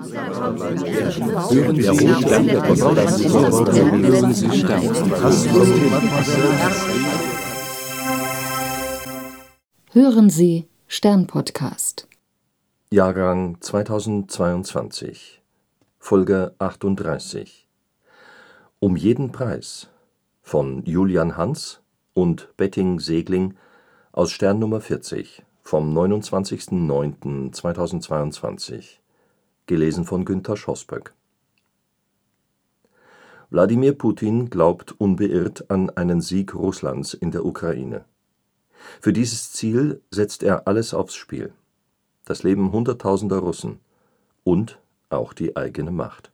Hören Sie Stern-Podcast. Jahrgang 2022, Folge 38. Um jeden Preis von Julian Hans und Betting Segling aus Stern Nummer 40 vom 29.09.2022. Gelesen von Günter Schosböck. Wladimir Putin glaubt unbeirrt an einen Sieg Russlands in der Ukraine. Für dieses Ziel setzt er alles aufs Spiel: das Leben Hunderttausender Russen und auch die eigene Macht.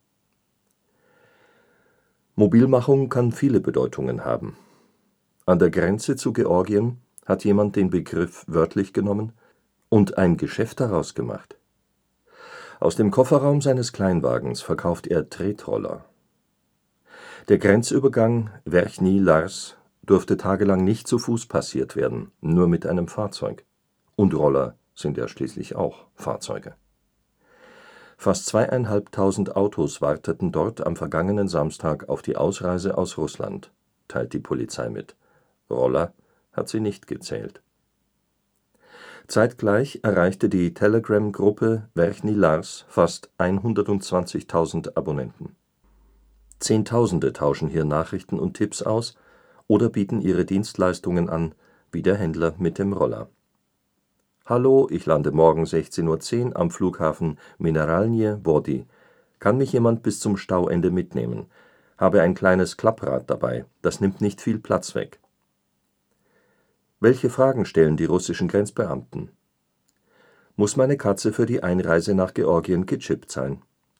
Mobilmachung kann viele Bedeutungen haben. An der Grenze zu Georgien hat jemand den Begriff wörtlich genommen und ein Geschäft daraus gemacht. Aus dem Kofferraum seines Kleinwagens verkauft er Tretroller. Der Grenzübergang Werchny Lars durfte tagelang nicht zu Fuß passiert werden, nur mit einem Fahrzeug. Und Roller sind ja schließlich auch Fahrzeuge. Fast 2.500 Autos warteten dort am vergangenen Samstag auf die Ausreise aus Russland, teilt die Polizei mit. Roller hat sie nicht gezählt. Zeitgleich erreichte die Telegram-Gruppe Werchny Lars fast 120.000 Abonnenten. Zehntausende tauschen hier Nachrichten und Tipps aus oder bieten ihre Dienstleistungen an, wie der Händler mit dem Roller. Hallo, ich lande morgen 16:10 Uhr am Flughafen Mineralnie Vody. Kann mich jemand bis zum Stauende mitnehmen? Habe ein kleines Klapprad dabei, das nimmt nicht viel Platz weg. Welche Fragen stellen die russischen Grenzbeamten? Muss meine Katze für die Einreise nach Georgien gechippt sein?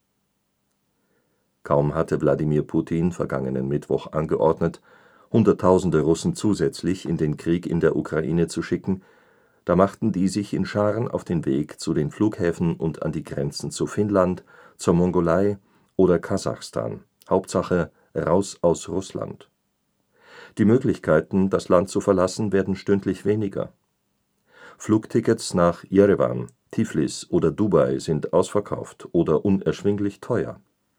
Kaum hatte Wladimir Putin vergangenen Mittwoch angeordnet, Hunderttausende Russen zusätzlich in den Krieg in der Ukraine zu schicken, da machten die sich in Scharen auf den Weg zu den Flughäfen und an die Grenzen zu Finnland, zur Mongolei oder Kasachstan. Hauptsache raus aus Russland. Die Möglichkeiten, das Land zu verlassen, werden stündlich weniger. Flugtickets nach Jerewan, Tiflis oder Dubai sind ausverkauft oder unerschwinglich teuer.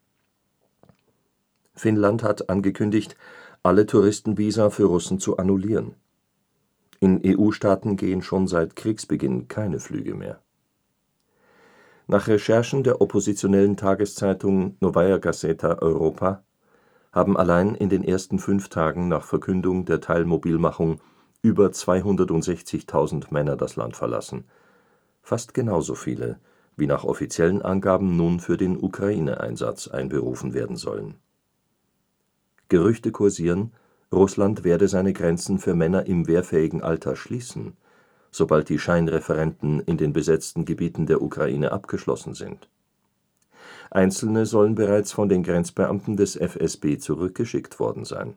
Finnland hat angekündigt, alle Touristenvisa für Russen zu annullieren. In EU-Staaten gehen schon seit Kriegsbeginn keine Flüge mehr. Nach Recherchen der oppositionellen Tageszeitung Novaya Gazeta Europa haben allein in den ersten 5 Tagen nach Verkündung der Teilmobilmachung über 260.000 Männer das Land verlassen. Fast genauso viele, wie nach offiziellen Angaben nun für den Ukraine-Einsatz einberufen werden sollen. Gerüchte kursieren, Russland werde seine Grenzen für Männer im wehrfähigen Alter schließen, sobald die Scheinreferenden in den besetzten Gebieten der Ukraine abgeschlossen sind. Einzelne sollen bereits von den Grenzbeamten des FSB zurückgeschickt worden sein.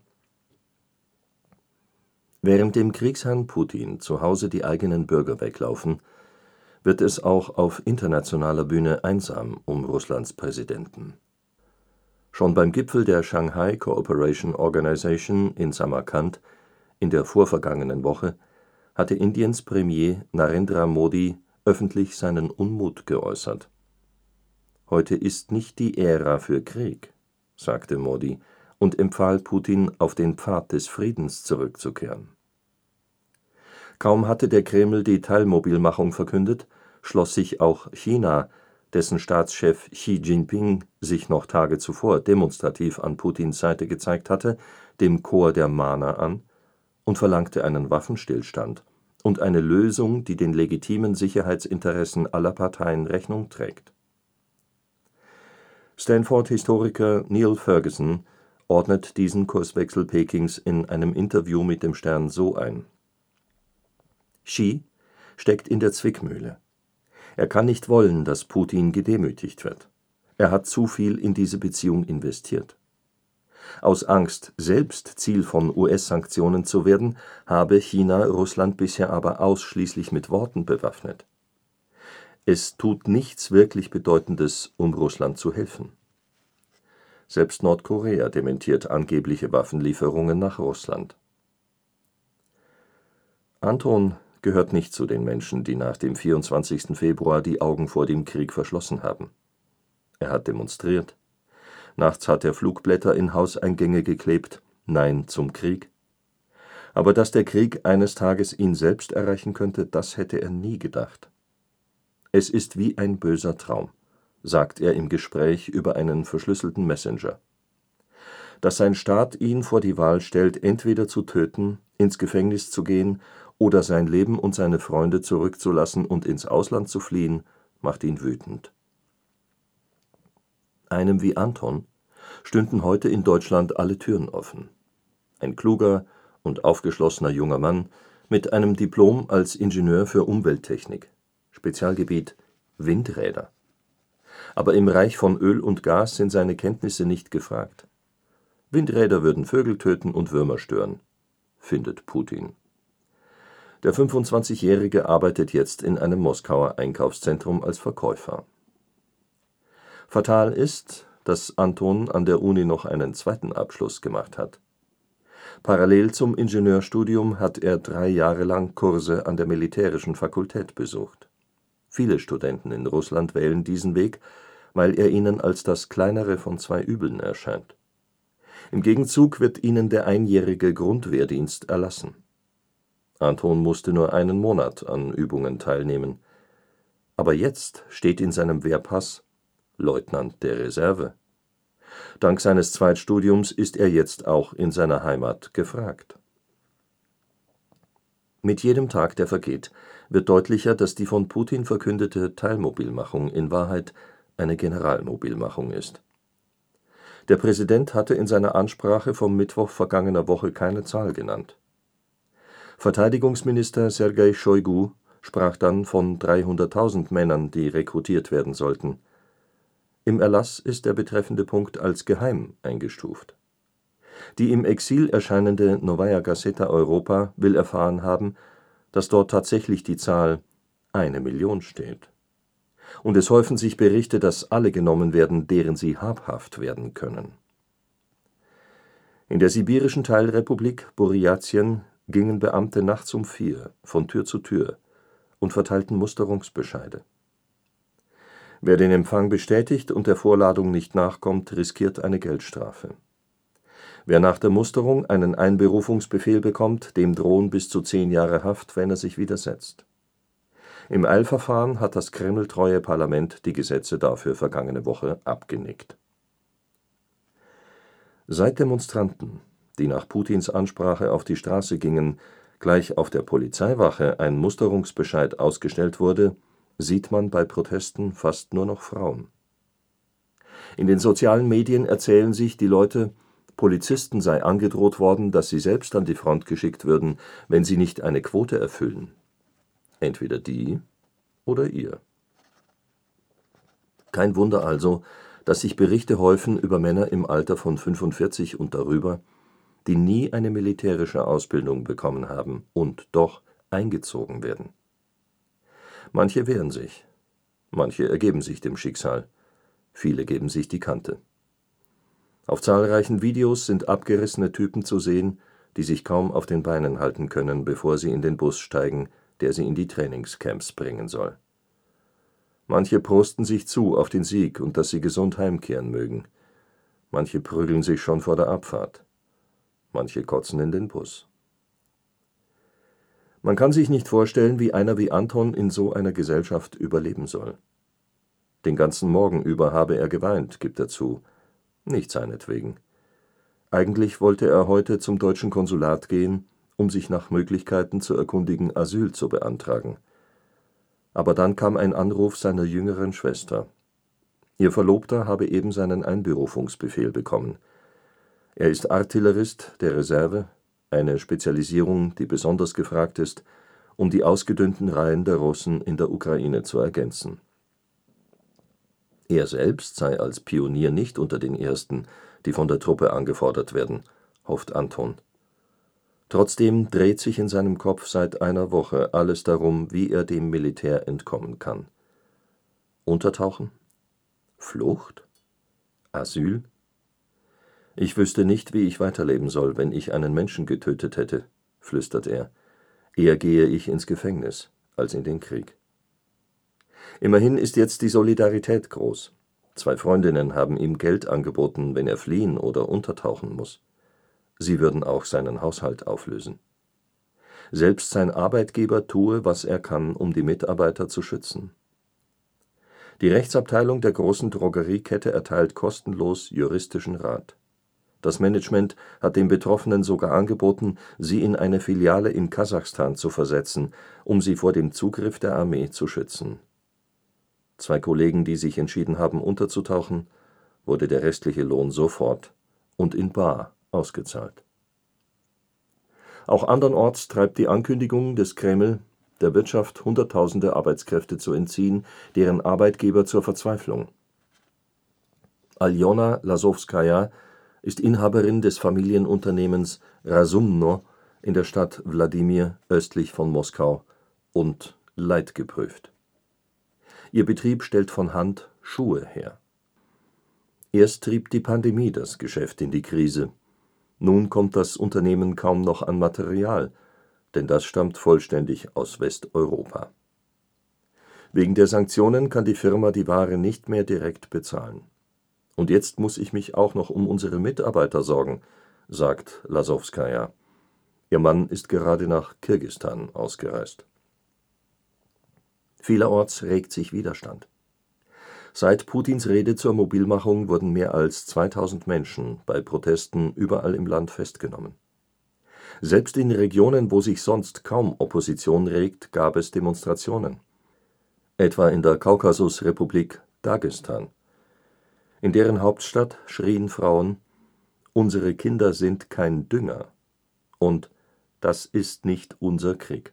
Während dem Kriegsherrn Putin zu Hause die eigenen Bürger weglaufen, wird es auch auf internationaler Bühne einsam um Russlands Präsidenten. Schon beim Gipfel der Shanghai Cooperation Organization in Samarkand in der vorvergangenen Woche hatte Indiens Premier Narendra Modi öffentlich seinen Unmut geäußert. Heute ist nicht die Ära für Krieg, sagte Modi und empfahl Putin, auf den Pfad des Friedens zurückzukehren. Kaum hatte der Kreml die Teilmobilmachung verkündet, schloss sich auch China, dessen Staatschef Xi Jinping sich noch Tage zuvor demonstrativ an Putins Seite gezeigt hatte, dem Chor der Mahner an und verlangte einen Waffenstillstand und eine Lösung, die den legitimen Sicherheitsinteressen aller Parteien Rechnung trägt. Stanford-Historiker Neil Ferguson ordnet diesen Kurswechsel Pekings in einem Interview mit dem Stern so ein: Xi steckt in der Zwickmühle. Er kann nicht wollen, dass Putin gedemütigt wird. Er hat zu viel in diese Beziehung investiert. Aus Angst, selbst Ziel von US-Sanktionen zu werden, habe China Russland bisher aber ausschließlich mit Worten bewaffnet. Es tut nichts wirklich Bedeutendes, um Russland zu helfen. Selbst Nordkorea dementiert angebliche Waffenlieferungen nach Russland. Anton gehört nicht zu den Menschen, die nach dem 24. Februar die Augen vor dem Krieg verschlossen haben. Er hat demonstriert. Nachts hat er Flugblätter in Hauseingänge geklebt: Nein zum Krieg. Aber dass der Krieg eines Tages ihn selbst erreichen könnte, das hätte er nie gedacht. Es ist wie ein böser Traum, sagt er im Gespräch über einen verschlüsselten Messenger. Dass sein Staat ihn vor die Wahl stellt, entweder zu töten, ins Gefängnis zu gehen oder sein Leben und seine Freunde zurückzulassen und ins Ausland zu fliehen, macht ihn wütend. Einem wie Anton stünden heute in Deutschland alle Türen offen. Ein kluger und aufgeschlossener junger Mann mit einem Diplom als Ingenieur für Umwelttechnik, Spezialgebiet Windräder. Aber im Reich von Öl und Gas sind seine Kenntnisse nicht gefragt. Windräder würden Vögel töten und Würmer stören, findet Putin. Der 25-Jährige arbeitet jetzt in einem Moskauer Einkaufszentrum als Verkäufer. Fatal ist, dass Anton an der Uni noch einen zweiten Abschluss gemacht hat. Parallel zum Ingenieurstudium hat er 3 Jahre lang Kurse an der militärischen Fakultät besucht. Viele Studenten in Russland wählen diesen Weg, weil er ihnen als das kleinere von 2 Übeln erscheint. Im Gegenzug wird ihnen der einjährige Grundwehrdienst erlassen. Anton musste nur einen Monat an Übungen teilnehmen. Aber jetzt steht in seinem Wehrpass Leutnant der Reserve. Dank seines Zweitstudiums ist er jetzt auch in seiner Heimat gefragt. Mit jedem Tag, der vergeht, wird deutlicher, dass die von Putin verkündete Teilmobilmachung in Wahrheit eine Generalmobilmachung ist. Der Präsident hatte in seiner Ansprache vom Mittwoch vergangener Woche keine Zahl genannt. Verteidigungsminister Sergei Shoigu sprach dann von 300.000 Männern, die rekrutiert werden sollten. Im Erlass ist der betreffende Punkt als geheim eingestuft. Die im Exil erscheinende Nowaja Gazeta Europa will erfahren haben, dass dort tatsächlich die Zahl 1 Million steht. Und es häufen sich Berichte, dass alle genommen werden, deren sie habhaft werden können. In der sibirischen Teilrepublik Burjatien gingen Beamte nachts um 4 von Tür zu Tür und verteilten Musterungsbescheide. Wer den Empfang bestätigt und der Vorladung nicht nachkommt, riskiert eine Geldstrafe. Wer nach der Musterung einen Einberufungsbefehl bekommt, dem drohen bis zu 10 Jahre Haft, wenn er sich widersetzt. Im Eilverfahren hat das kremltreue Parlament die Gesetze dafür vergangene Woche abgenickt. Seit Demonstranten, die nach Putins Ansprache auf die Straße gingen, gleich auf der Polizeiwache ein Musterungsbescheid ausgestellt wurde, sieht man bei Protesten fast nur noch Frauen. In den sozialen Medien erzählen sich die Leute, Polizisten sei angedroht worden, dass sie selbst an die Front geschickt würden, wenn sie nicht eine Quote erfüllen. Entweder die oder ihr. Kein Wunder also, dass sich Berichte häufen über Männer im Alter von 45 und darüber, die nie eine militärische Ausbildung bekommen haben und doch eingezogen werden. Manche wehren sich, manche ergeben sich dem Schicksal, viele geben sich die Kante. Auf zahlreichen Videos sind abgerissene Typen zu sehen, die sich kaum auf den Beinen halten können, bevor sie in den Bus steigen, der sie in die Trainingscamps bringen soll. Manche prosten sich zu auf den Sieg und dass sie gesund heimkehren mögen. Manche prügeln sich schon vor der Abfahrt. Manche kotzen in den Bus. Man kann sich nicht vorstellen, wie einer wie Anton in so einer Gesellschaft überleben soll. Den ganzen Morgen über habe er geweint, gibt er zu. Nicht seinetwegen. Eigentlich wollte er heute zum deutschen Konsulat gehen, um sich nach Möglichkeiten zu erkundigen, Asyl zu beantragen. Aber dann kam ein Anruf seiner jüngeren Schwester. Ihr Verlobter habe eben seinen Einberufungsbefehl bekommen. Er ist Artillerist der Reserve, eine Spezialisierung, die besonders gefragt ist, um die ausgedünnten Reihen der Russen in der Ukraine zu ergänzen. Er selbst sei als Pionier nicht unter den Ersten, die von der Truppe angefordert werden, hofft Anton. Trotzdem dreht sich in seinem Kopf seit einer Woche alles darum, wie er dem Militär entkommen kann. Untertauchen? Flucht? Asyl? Ich wüsste nicht, wie ich weiterleben soll, wenn ich einen Menschen getötet hätte, flüstert er. Eher gehe ich ins Gefängnis als in den Krieg. Immerhin ist jetzt die Solidarität groß. 2 Freundinnen haben ihm Geld angeboten, wenn er fliehen oder untertauchen muss. Sie würden auch seinen Haushalt auflösen. Selbst sein Arbeitgeber tue, was er kann, um die Mitarbeiter zu schützen. Die Rechtsabteilung der großen Drogeriekette erteilt kostenlos juristischen Rat. Das Management hat den Betroffenen sogar angeboten, sie in eine Filiale in Kasachstan zu versetzen, um sie vor dem Zugriff der Armee zu schützen. 2 Kollegen, die sich entschieden haben, unterzutauchen, wurde der restliche Lohn sofort und in bar ausgezahlt. Auch andernorts treibt die Ankündigung des Kreml, der Wirtschaft Hunderttausende Arbeitskräfte zu entziehen, deren Arbeitgeber zur Verzweiflung. Aljona Lasowskaja ist Inhaberin des Familienunternehmens Razumno in der Stadt Wladimir östlich von Moskau und leidgeprüft. Ihr Betrieb stellt von Hand Schuhe her. Erst trieb die Pandemie das Geschäft in die Krise. Nun kommt das Unternehmen kaum noch an Material, denn das stammt vollständig aus Westeuropa. Wegen der Sanktionen kann die Firma die Ware nicht mehr direkt bezahlen. Und jetzt muss ich mich auch noch um unsere Mitarbeiter sorgen, sagt Lasowskaja. Ihr Mann ist gerade nach Kirgisistan ausgereist. Vielerorts regt sich Widerstand. Seit Putins Rede zur Mobilmachung wurden mehr als 2000 Menschen bei Protesten überall im Land festgenommen. Selbst in Regionen, wo sich sonst kaum Opposition regt, gab es Demonstrationen. Etwa in der Kaukasusrepublik Dagestan. In deren Hauptstadt schrien Frauen: Unsere Kinder sind kein Dünger und das ist nicht unser Krieg.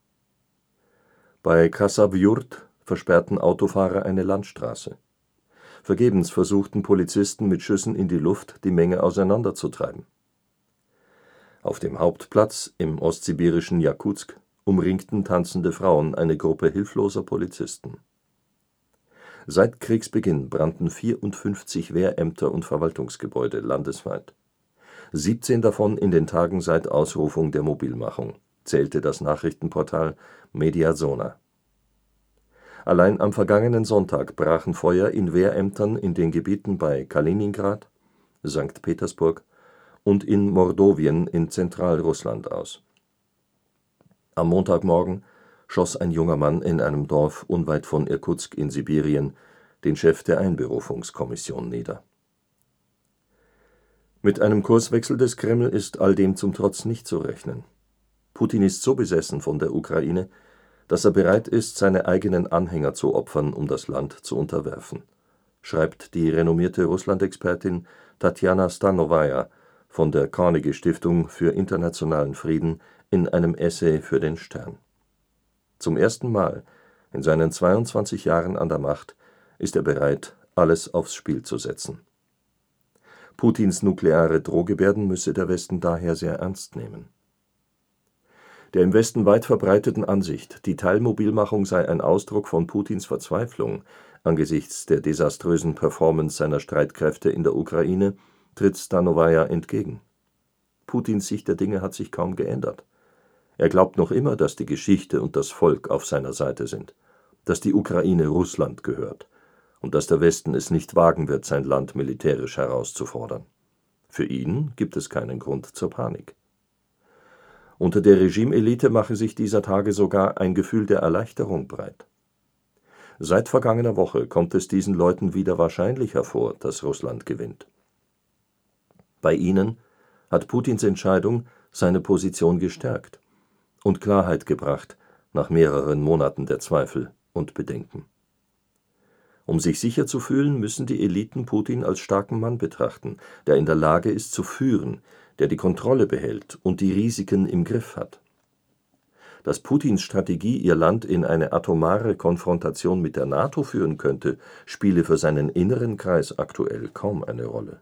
Bei Chasavjurd versperrten Autofahrer eine Landstraße. Vergebens versuchten Polizisten mit Schüssen in die Luft, die Menge auseinanderzutreiben. Auf dem Hauptplatz im ostsibirischen Jakutsk umringten tanzende Frauen eine Gruppe hilfloser Polizisten. Seit Kriegsbeginn brannten 54 Wehrämter und Verwaltungsgebäude landesweit. 17 davon in den Tagen seit Ausrufung der Mobilmachung, zählte das Nachrichtenportal Mediazona. Allein am vergangenen Sonntag brachen Feuer in Wehrämtern in den Gebieten bei Kaliningrad, Sankt Petersburg und in Mordowien in Zentralrussland aus. Am Montagmorgen schoss ein junger Mann in einem Dorf unweit von Irkutsk in Sibirien den Chef der Einberufungskommission nieder. Mit einem Kurswechsel des Kreml ist all dem zum Trotz nicht zu rechnen. Putin ist so besessen von der Ukraine, dass er bereit ist, seine eigenen Anhänger zu opfern, um das Land zu unterwerfen, schreibt die renommierte Russland-Expertin Tatjana Stanowaja von der Carnegie-Stiftung für internationalen Frieden in einem Essay für den Stern. Zum ersten Mal in seinen 22 Jahren an der Macht ist er bereit, alles aufs Spiel zu setzen. Putins nukleare Drohgebärden müsse der Westen daher sehr ernst nehmen. Der im Westen weit verbreiteten Ansicht, die Teilmobilmachung sei ein Ausdruck von Putins Verzweiflung angesichts der desaströsen Performance seiner Streitkräfte in der Ukraine, tritt Stanowaja entgegen. Putins Sicht der Dinge hat sich kaum geändert. Er glaubt noch immer, dass die Geschichte und das Volk auf seiner Seite sind, dass die Ukraine Russland gehört und dass der Westen es nicht wagen wird, sein Land militärisch herauszufordern. Für ihn gibt es keinen Grund zur Panik. Unter der Regimeelite mache sich dieser Tage sogar ein Gefühl der Erleichterung breit. Seit vergangener Woche kommt es diesen Leuten wieder wahrscheinlicher vor, dass Russland gewinnt. Bei ihnen hat Putins Entscheidung seine Position gestärkt und Klarheit gebracht nach mehreren Monaten der Zweifel und Bedenken. Um sich sicher zu fühlen, müssen die Eliten Putin als starken Mann betrachten, der in der Lage ist zu führen, der die Kontrolle behält und die Risiken im Griff hat. Dass Putins Strategie ihr Land in eine atomare Konfrontation mit der NATO führen könnte, spiele für seinen inneren Kreis aktuell kaum eine Rolle.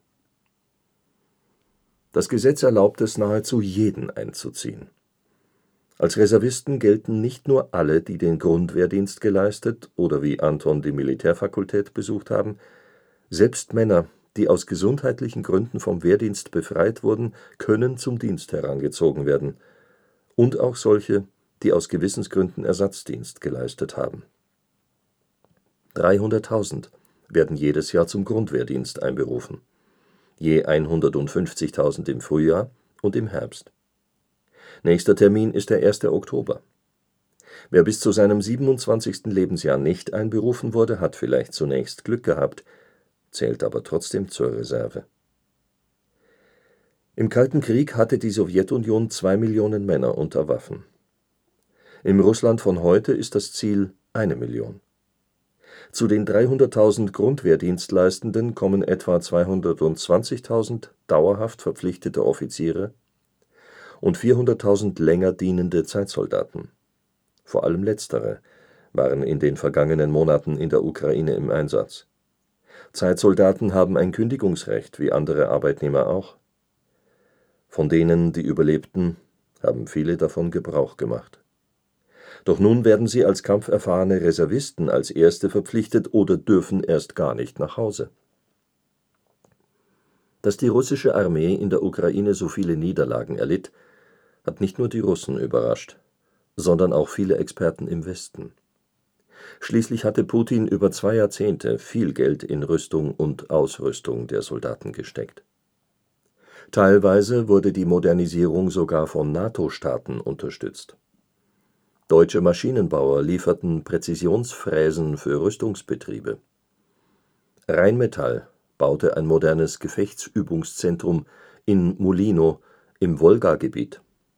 Das Gesetz erlaubt es nahezu jeden einzuziehen. Als Reservisten gelten nicht nur alle, die den Grundwehrdienst geleistet oder wie Anton die Militärfakultät besucht haben, selbst Männer, die aus gesundheitlichen Gründen vom Wehrdienst befreit wurden, können zum Dienst herangezogen werden, und auch solche, die aus Gewissensgründen Ersatzdienst geleistet haben. 300.000 werden jedes Jahr zum Grundwehrdienst einberufen, je 150.000 im Frühjahr und im Herbst. Nächster Termin ist der 1. Oktober. Wer bis zu seinem 27. Lebensjahr nicht einberufen wurde, hat vielleicht zunächst Glück gehabt, zählt aber trotzdem zur Reserve. Im Kalten Krieg hatte die Sowjetunion 2 Millionen Männer unter Waffen. Im Russland von heute ist das Ziel 1 Million. Zu den 300.000 Grundwehrdienstleistenden kommen etwa 220.000 dauerhaft verpflichtete Offiziere und 400.000 länger dienende Zeitsoldaten. Vor allem letztere waren in den vergangenen Monaten in der Ukraine im Einsatz. Zeitsoldaten haben ein Kündigungsrecht, wie andere Arbeitnehmer auch. Von denen, die überlebten, haben viele davon Gebrauch gemacht. Doch nun werden sie als kampferfahrene Reservisten als Erste verpflichtet oder dürfen erst gar nicht nach Hause. Dass die russische Armee in der Ukraine so viele Niederlagen erlitt, hat nicht nur die Russen überrascht, sondern auch viele Experten im Westen. Schließlich hatte Putin über 2 Jahrzehnte viel Geld in Rüstung und Ausrüstung der Soldaten gesteckt. Teilweise wurde die Modernisierung sogar von NATO-Staaten unterstützt. Deutsche Maschinenbauer lieferten Präzisionsfräsen für Rüstungsbetriebe. Rheinmetall baute ein modernes Gefechtsübungszentrum in Mulino im Wolgagebiet.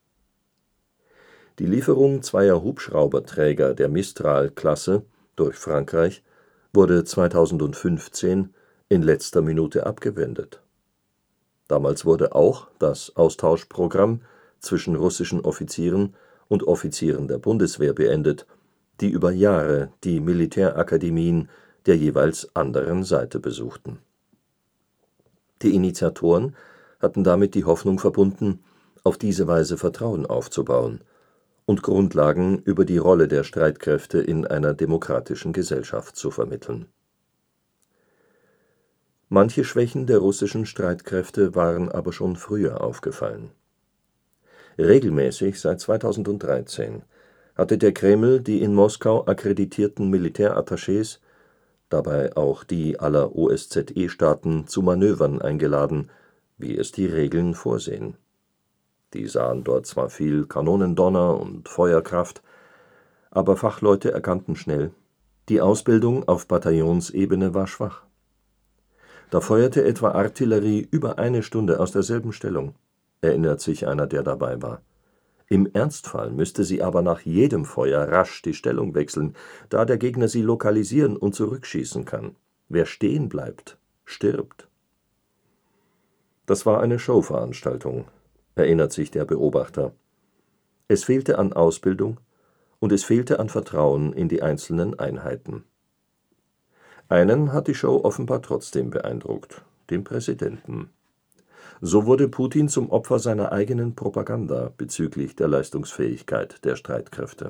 Die Lieferung zweier Hubschrauberträger der Mistral-Klasse durch Frankreich wurde 2015 in letzter Minute abgewendet. Damals wurde auch das Austauschprogramm zwischen russischen Offizieren und Offizieren der Bundeswehr beendet, die über Jahre die Militärakademien der jeweils anderen Seite besuchten. Die Initiatoren hatten damit die Hoffnung verbunden, auf diese Weise Vertrauen aufzubauen und Grundlagen über die Rolle der Streitkräfte in einer demokratischen Gesellschaft zu vermitteln. Manche Schwächen der russischen Streitkräfte waren aber schon früher aufgefallen. Regelmäßig seit 2013 hatte der Kreml die in Moskau akkreditierten Militärattachés, dabei auch die aller OSZE-Staaten, zu Manövern eingeladen, wie es die Regeln vorsehen. Die sahen dort zwar viel Kanonendonner und Feuerkraft, aber Fachleute erkannten schnell, die Ausbildung auf Bataillonsebene war schwach. Da feuerte etwa Artillerie über 1 Stunde aus derselben Stellung, erinnert sich einer, der dabei war. Im Ernstfall müsste sie aber nach jedem Feuer rasch die Stellung wechseln, da der Gegner sie lokalisieren und zurückschießen kann. Wer stehen bleibt, stirbt. Das war eine Showveranstaltung, erinnert sich der Beobachter. Es fehlte an Ausbildung und es fehlte an Vertrauen in die einzelnen Einheiten. Einen hat die Show offenbar trotzdem beeindruckt, den Präsidenten. So wurde Putin zum Opfer seiner eigenen Propaganda bezüglich der Leistungsfähigkeit der Streitkräfte.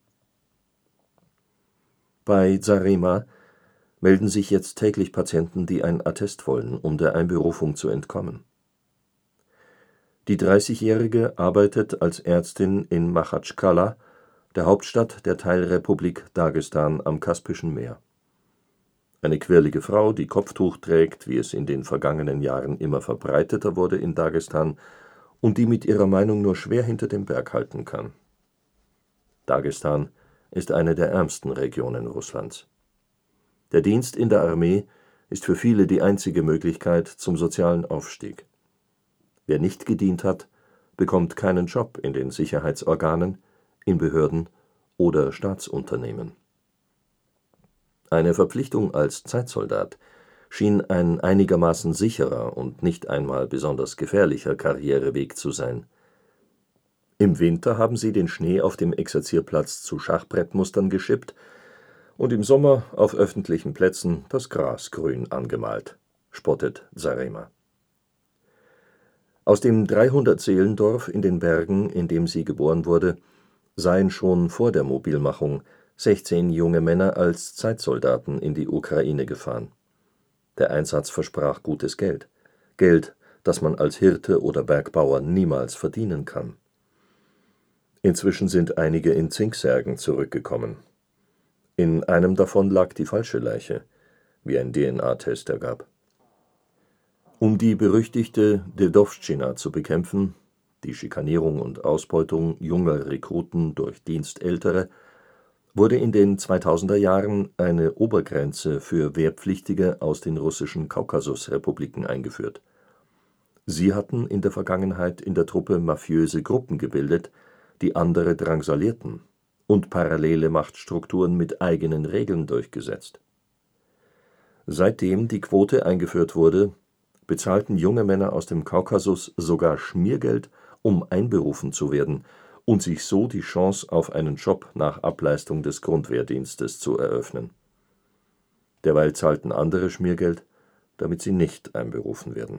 Bei Zarema melden sich jetzt täglich Patienten, die ein Attest wollen, um der Einberufung zu entkommen. Die 30-Jährige arbeitet als Ärztin in Machatschkala, der Hauptstadt der Teilrepublik Dagestan am Kaspischen Meer. Eine quirlige Frau, die Kopftuch trägt, wie es in den vergangenen Jahren immer verbreiteter wurde in Dagestan, und die mit ihrer Meinung nur schwer hinter dem Berg halten kann. Dagestan ist eine der ärmsten Regionen Russlands. Der Dienst in der Armee ist für viele die einzige Möglichkeit zum sozialen Aufstieg. Wer nicht gedient hat, bekommt keinen Job in den Sicherheitsorganen, in Behörden oder Staatsunternehmen. Eine Verpflichtung als Zeitsoldat schien ein einigermaßen sicherer und nicht einmal besonders gefährlicher Karriereweg zu sein. Im Winter haben sie den Schnee auf dem Exerzierplatz zu Schachbrettmustern geschippt und im Sommer auf öffentlichen Plätzen das Gras grün angemalt, spottet Zarema. Aus dem 300-Seelendorf in den Bergen, in dem sie geboren wurde, seien schon vor der Mobilmachung 16 junge Männer als Zeitsoldaten in die Ukraine gefahren. Der Einsatz versprach gutes Geld. Geld, das man als Hirte oder Bergbauer niemals verdienen kann. Inzwischen sind einige in Zinksärgen zurückgekommen. In einem davon lag die falsche Leiche. wie ein DNA-Test ergab. Um die berüchtigte Dedowszczyna zu bekämpfen, die Schikanierung und Ausbeutung junger Rekruten durch Dienst älterer, wurde in den 2000er Jahren eine Obergrenze für Wehrpflichtige aus den russischen Kaukasusrepubliken eingeführt. Sie hatten in der Vergangenheit in der Truppe mafiöse Gruppen gebildet, die andere drangsalierten und parallele Machtstrukturen mit eigenen Regeln durchgesetzt. Seitdem die Quote eingeführt wurde, bezahlten junge Männer aus dem Kaukasus sogar Schmiergeld, um einberufen zu werden und sich so die Chance auf einen Job nach Ableistung des Grundwehrdienstes zu eröffnen. Derweil zahlten andere Schmiergeld, damit sie nicht einberufen werden.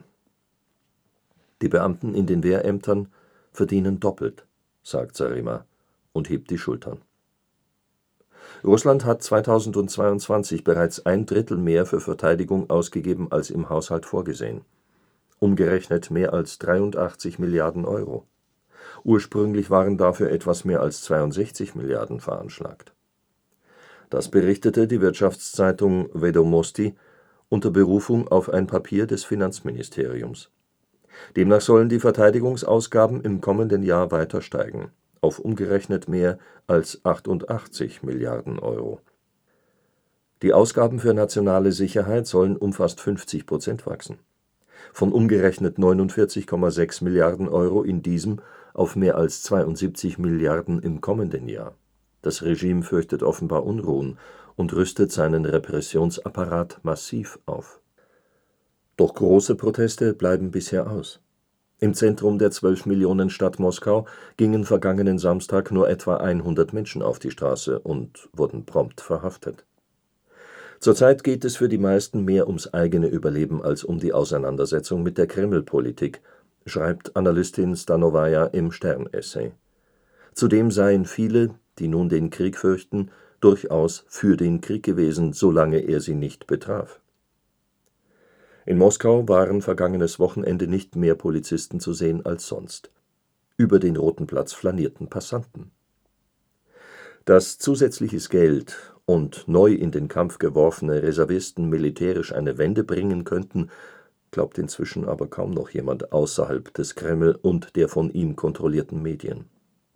Die Beamten in den Wehrämtern verdienen doppelt, sagt Zarema und hebt die Schultern. Russland hat 2022 bereits 1/3 mehr für Verteidigung ausgegeben als im Haushalt vorgesehen. Umgerechnet mehr als 83 Milliarden Euro. Ursprünglich waren dafür etwas mehr als 62 Milliarden veranschlagt. Das berichtete die Wirtschaftszeitung Vedomosti unter Berufung auf ein Papier des Finanzministeriums. Demnach sollen die Verteidigungsausgaben im kommenden Jahr weiter steigen, auf umgerechnet mehr als 88 Milliarden Euro. Die Ausgaben für nationale Sicherheit sollen um fast 50% wachsen. Von umgerechnet 49,6 Milliarden Euro in diesem auf mehr als 72 Milliarden im kommenden Jahr. Das Regime fürchtet offenbar Unruhen und rüstet seinen Repressionsapparat massiv auf. Doch große Proteste bleiben bisher aus. Im Zentrum der 12-Millionen-Stadt Moskau gingen vergangenen Samstag nur etwa 100 Menschen auf die Straße und wurden prompt verhaftet. Zurzeit geht es für die meisten mehr ums eigene Überleben als um die Auseinandersetzung mit der Kreml-Politik, schreibt Analystin Stanowaja im Stern-Essay. Zudem seien viele, die nun den Krieg fürchten, durchaus für den Krieg gewesen, solange er sie nicht betraf. In Moskau waren vergangenes Wochenende nicht mehr Polizisten zu sehen als sonst. Über den Roten Platz flanierten Passanten. Dass zusätzliches Geld und neu in den Kampf geworfene Reservisten militärisch eine Wende bringen könnten, glaubt inzwischen aber kaum noch jemand außerhalb des Kreml und der von ihm kontrollierten Medien.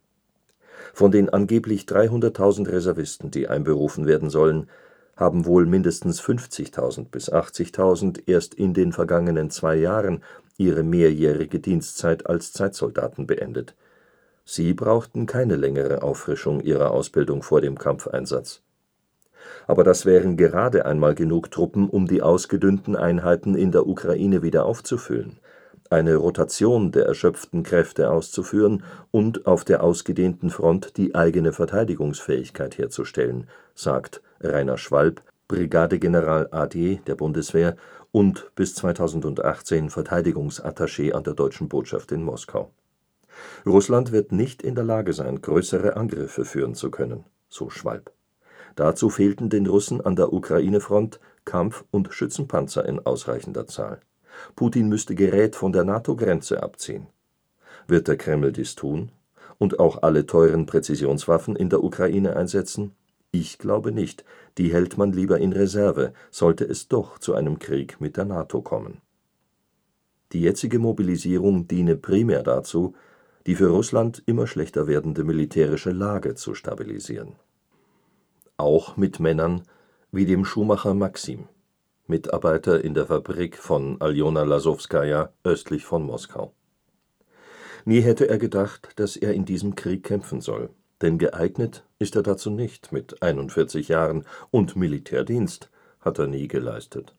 Von den angeblich 300.000 Reservisten, die einberufen werden sollen, haben wohl mindestens 50.000 bis 80.000 erst in den vergangenen 2 Jahren ihre mehrjährige Dienstzeit als Zeitsoldaten beendet. Sie brauchten keine längere Auffrischung ihrer Ausbildung vor dem Kampfeinsatz. Aber das wären gerade einmal genug Truppen, um die ausgedünnten Einheiten in der Ukraine wieder aufzufüllen, eine Rotation der erschöpften Kräfte auszuführen und auf der ausgedehnten Front die eigene Verteidigungsfähigkeit herzustellen, sagt Rainer Schwalb, Brigadegeneral AD der Bundeswehr und bis 2018 Verteidigungsattaché an der Deutschen Botschaft in Moskau. Russland wird nicht in der Lage sein, größere Angriffe führen zu können, so Schwalb. Dazu fehlten den Russen an der Ukraine-Front Kampf- und Schützenpanzer in ausreichender Zahl. Putin müsste Gerät von der NATO-Grenze abziehen. Wird der Kreml dies tun und auch alle teuren Präzisionswaffen in der Ukraine einsetzen? Ich glaube nicht, die hält man lieber in Reserve, sollte es doch zu einem Krieg mit der NATO kommen. Die jetzige Mobilisierung diene primär dazu, die für Russland immer schlechter werdende militärische Lage zu stabilisieren. Auch mit Männern wie dem Schuhmacher Maxim, Mitarbeiter in der Fabrik von Aljona Lasowskaja östlich von Moskau. Nie hätte er gedacht, dass er in diesem Krieg kämpfen soll, denn geeignet ist er dazu nicht mit 41 Jahren und Militärdienst hat er nie geleistet.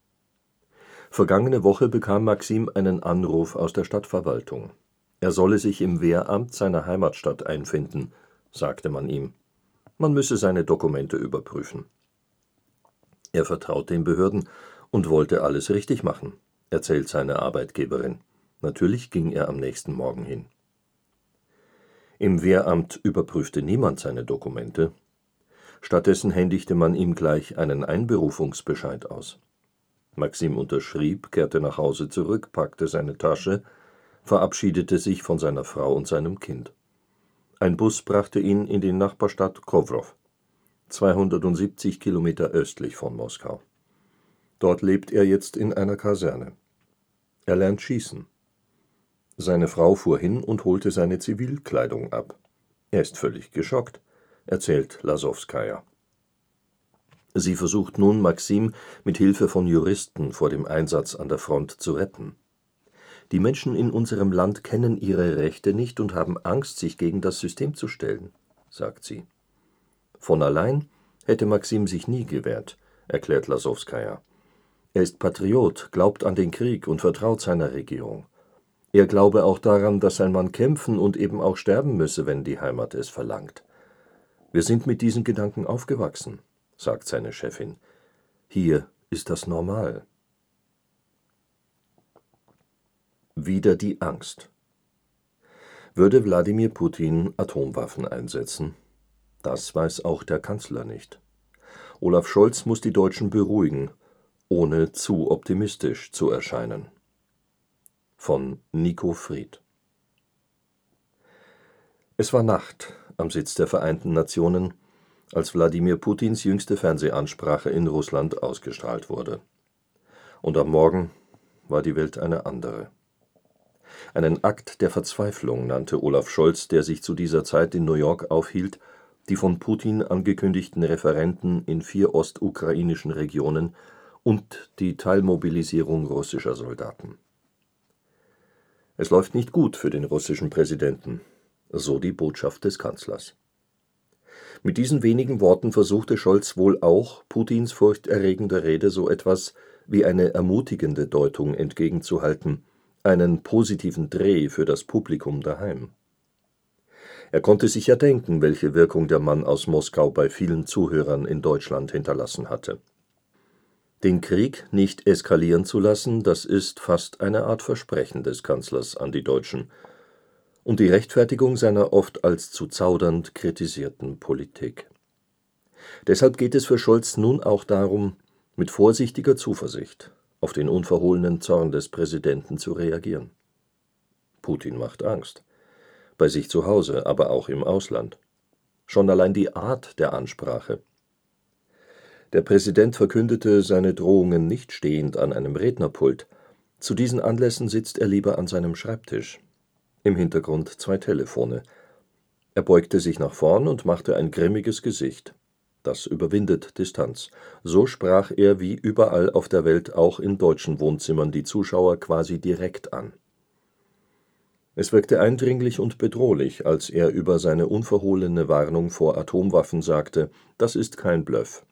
Vergangene Woche bekam Maxim einen Anruf aus der Stadtverwaltung. Er solle sich im Wehramt seiner Heimatstadt einfinden, sagte man ihm. Man müsse seine Dokumente überprüfen. Er vertraut den Behörden und wollte alles richtig machen, erzählt seine Arbeitgeberin. Natürlich ging er am nächsten Morgen hin. Im Wehramt überprüfte niemand seine Dokumente. Stattdessen händigte man ihm gleich einen Einberufungsbescheid aus. Maxim unterschrieb, kehrte nach Hause zurück, packte seine Tasche, verabschiedete sich von seiner Frau und seinem Kind. Ein Bus brachte ihn in die Nachbarstadt Kowrow, 270 Kilometer östlich von Moskau. Dort lebt er jetzt in einer Kaserne. Er lernt schießen. Seine Frau fuhr hin und holte seine Zivilkleidung ab. Er ist völlig geschockt, erzählt Lasowskaja. Sie versucht nun, Maxim mit Hilfe von Juristen vor dem Einsatz an der Front zu retten. Die Menschen in unserem Land kennen ihre Rechte nicht und haben Angst, sich gegen das System zu stellen, sagt sie. Von allein hätte Maxim sich nie gewehrt, erklärt Lasowskaja. Er ist Patriot, glaubt an den Krieg und vertraut seiner Regierung. Er glaube auch daran, dass ein Mann kämpfen und eben auch sterben müsse, wenn die Heimat es verlangt. Wir sind mit diesen Gedanken aufgewachsen, sagt seine Chefin. Hier ist das normal. Wieder die Angst. Würde Wladimir Putin Atomwaffen einsetzen? Das weiß auch der Kanzler nicht. Olaf Scholz muss die Deutschen beruhigen, ohne zu optimistisch zu erscheinen. Von Nico Fried. Es war Nacht am Sitz der Vereinten Nationen, als Wladimir Putins jüngste Fernsehansprache in Russland ausgestrahlt wurde. Und am Morgen war die Welt eine andere. Einen Akt der Verzweiflung nannte Olaf Scholz, der sich zu dieser Zeit in New York aufhielt, die von Putin angekündigten Referenden in 4 ostukrainischen Regionen und die Teilmobilisierung russischer Soldaten. Es läuft nicht gut für den russischen Präsidenten, so die Botschaft des Kanzlers. Mit diesen wenigen Worten versuchte Scholz wohl auch, Putins furchterregender Rede so etwas wie eine ermutigende Deutung entgegenzuhalten, einen positiven Dreh für das Publikum daheim. Er konnte sich ja denken, welche Wirkung der Mann aus Moskau bei vielen Zuhörern in Deutschland hinterlassen hatte. Den Krieg nicht eskalieren zu lassen, das ist fast eine Art Versprechen des Kanzlers an die Deutschen und die Rechtfertigung seiner oft als zu zaudernd kritisierten Politik. Deshalb geht es für Scholz nun auch darum, mit vorsichtiger Zuversicht auf den unverhohlenen Zorn des Präsidenten zu reagieren. Putin macht Angst, bei sich zu Hause, aber auch im Ausland. Schon allein die Art der Ansprache. Der Präsident verkündete seine Drohungen nicht stehend an einem Rednerpult. Zu diesen Anlässen sitzt er lieber an seinem Schreibtisch. Im Hintergrund 2 Telefone. Er beugte sich nach vorn und machte ein grimmiges Gesicht. Das überwindet Distanz. So sprach er wie überall auf der Welt, auch in deutschen Wohnzimmern, die Zuschauer quasi direkt an. Es wirkte eindringlich und bedrohlich, als er über seine unverhohlene Warnung vor Atomwaffen sagte, das ist kein Bluff.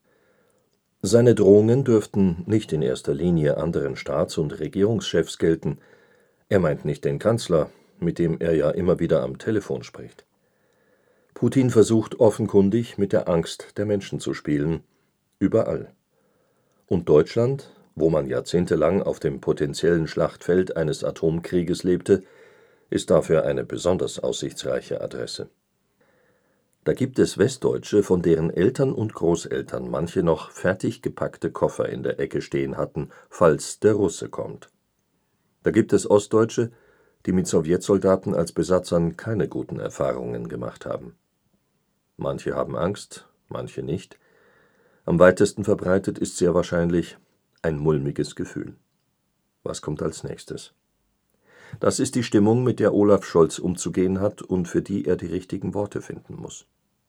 Seine Drohungen dürften nicht in erster Linie anderen Staats- und Regierungschefs gelten. Er meint nicht den Kanzler, mit dem er ja immer wieder am Telefon spricht. Putin versucht offenkundig, mit der Angst der Menschen zu spielen, überall. Und Deutschland, wo man jahrzehntelang auf dem potenziellen Schlachtfeld eines Atomkrieges lebte, ist dafür eine besonders aussichtsreiche Adresse. Da gibt es Westdeutsche, von deren Eltern und Großeltern manche noch fertig gepackte Koffer in der Ecke stehen hatten, falls der Russe kommt. Da gibt es Ostdeutsche, die mit Sowjetsoldaten als Besatzern keine guten Erfahrungen gemacht haben. Manche haben Angst, manche nicht. Am weitesten verbreitet ist sehr wahrscheinlich ein mulmiges Gefühl. Was kommt als nächstes? Das ist die Stimmung, mit der Olaf Scholz umzugehen hat und für die er die richtigen Worte finden muss.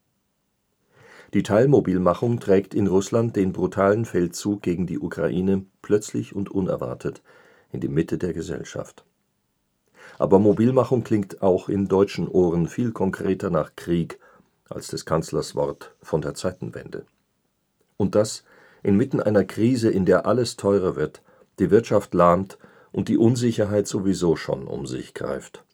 Die Teilmobilmachung trägt in Russland den brutalen Feldzug gegen die Ukraine plötzlich und unerwartet in die Mitte der Gesellschaft. Aber Mobilmachung klingt auch in deutschen Ohren viel konkreter nach Krieg als des Kanzlers Wort von der Zeitenwende. Und das inmitten einer Krise, in der alles teurer wird, die Wirtschaft lahmt und die Unsicherheit sowieso schon um sich greift.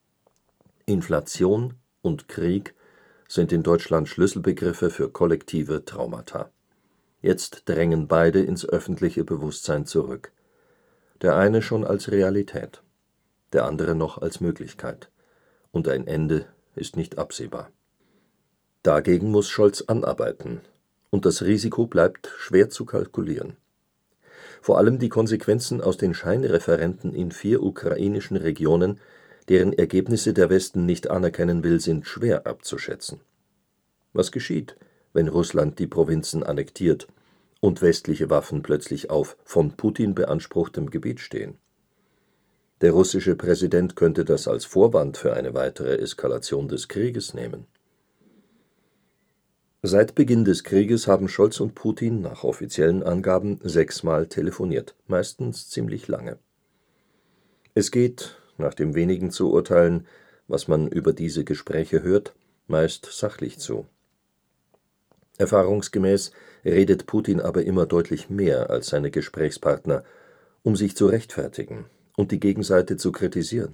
Inflation und Krieg sind in Deutschland Schlüsselbegriffe für kollektive Traumata. Jetzt drängen beide ins öffentliche Bewusstsein zurück. Der eine schon als Realität, der andere noch als Möglichkeit. Und ein Ende ist nicht absehbar. Dagegen muss Scholz anarbeiten, und das Risiko bleibt schwer zu kalkulieren. Vor allem die Konsequenzen aus den Scheinreferenden in 4 ukrainischen Regionen, deren Ergebnisse der Westen nicht anerkennen will, sind schwer abzuschätzen. Was geschieht, wenn Russland die Provinzen annektiert und westliche Waffen plötzlich auf von Putin beanspruchtem Gebiet stehen. Der russische Präsident könnte das als Vorwand für eine weitere Eskalation des Krieges nehmen. Seit Beginn des Krieges haben Scholz und Putin nach offiziellen Angaben 6-mal telefoniert, meistens ziemlich lange. Es geht, nach dem wenigen zu urteilen, was man über diese Gespräche hört, meist sachlich zu. Erfahrungsgemäß redet Putin aber immer deutlich mehr als seine Gesprächspartner, um sich zu rechtfertigen und die Gegenseite zu kritisieren.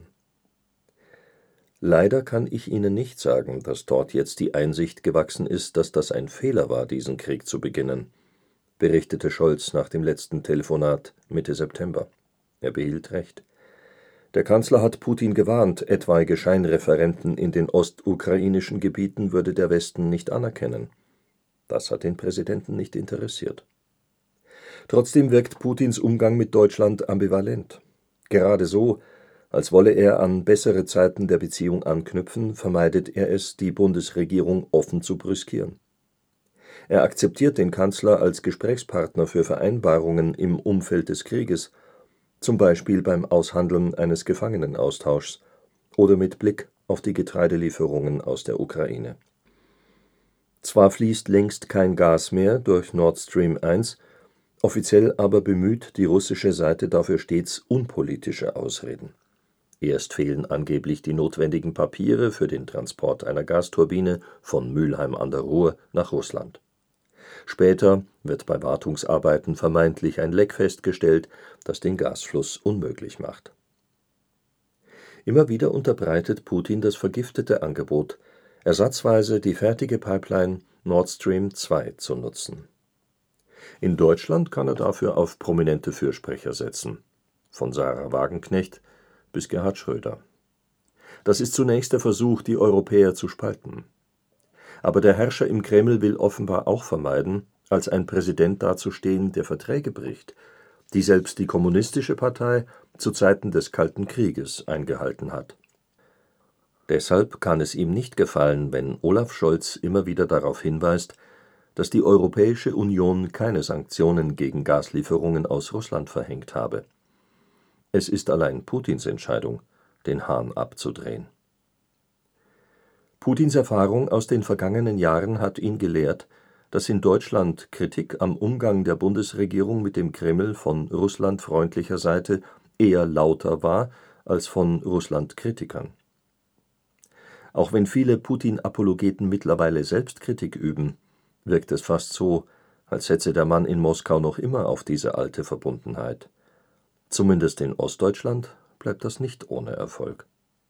Leider kann ich Ihnen nicht sagen, dass dort jetzt die Einsicht gewachsen ist, dass das ein Fehler war, diesen Krieg zu beginnen, berichtete Scholz nach dem letzten Telefonat Mitte September. Er behielt recht. Der Kanzler hat Putin gewarnt, etwaige Scheinreferenden in den ostukrainischen Gebieten würde der Westen nicht anerkennen. Das hat den Präsidenten nicht interessiert. Trotzdem wirkt Putins Umgang mit Deutschland ambivalent. Gerade so, als wolle er an bessere Zeiten der Beziehung anknüpfen, vermeidet er es, die Bundesregierung offen zu brüskieren. Er akzeptiert den Kanzler als Gesprächspartner für Vereinbarungen im Umfeld des Krieges, zum Beispiel beim Aushandeln eines Gefangenenaustauschs oder mit Blick auf die Getreidelieferungen aus der Ukraine. Zwar fließt längst kein Gas mehr durch Nord Stream 1, offiziell aber bemüht die russische Seite dafür stets unpolitische Ausreden. Erst fehlen angeblich die notwendigen Papiere für den Transport einer Gasturbine von Mülheim an der Ruhr nach Russland. Später wird bei Wartungsarbeiten vermeintlich ein Leck festgestellt, das den Gasfluss unmöglich macht. Immer wieder unterbreitet Putin das vergiftete Angebot, ersatzweise die fertige Pipeline Nord Stream 2 zu nutzen. In Deutschland kann er dafür auf prominente Fürsprecher setzen, von Sarah Wagenknecht bis Gerhard Schröder. Das ist zunächst der Versuch, die Europäer zu spalten. Aber der Herrscher im Kreml will offenbar auch vermeiden, als ein Präsident dazustehen, der Verträge bricht, die selbst die Kommunistische Partei zu Zeiten des Kalten Krieges eingehalten hat. Deshalb kann es ihm nicht gefallen, wenn Olaf Scholz immer wieder darauf hinweist, dass die Europäische Union keine Sanktionen gegen Gaslieferungen aus Russland verhängt habe. Es ist allein Putins Entscheidung, den Hahn abzudrehen. Putins Erfahrung aus den vergangenen Jahren hat ihn gelehrt, dass in Deutschland Kritik am Umgang der Bundesregierung mit dem Kreml von russlandfreundlicher Seite eher lauter war als von Russlandkritikern. Auch wenn viele Putin-Apologeten mittlerweile Selbstkritik üben, wirkt es fast so, als setze der Mann in Moskau noch immer auf diese alte Verbundenheit. Zumindest in Ostdeutschland bleibt das nicht ohne Erfolg.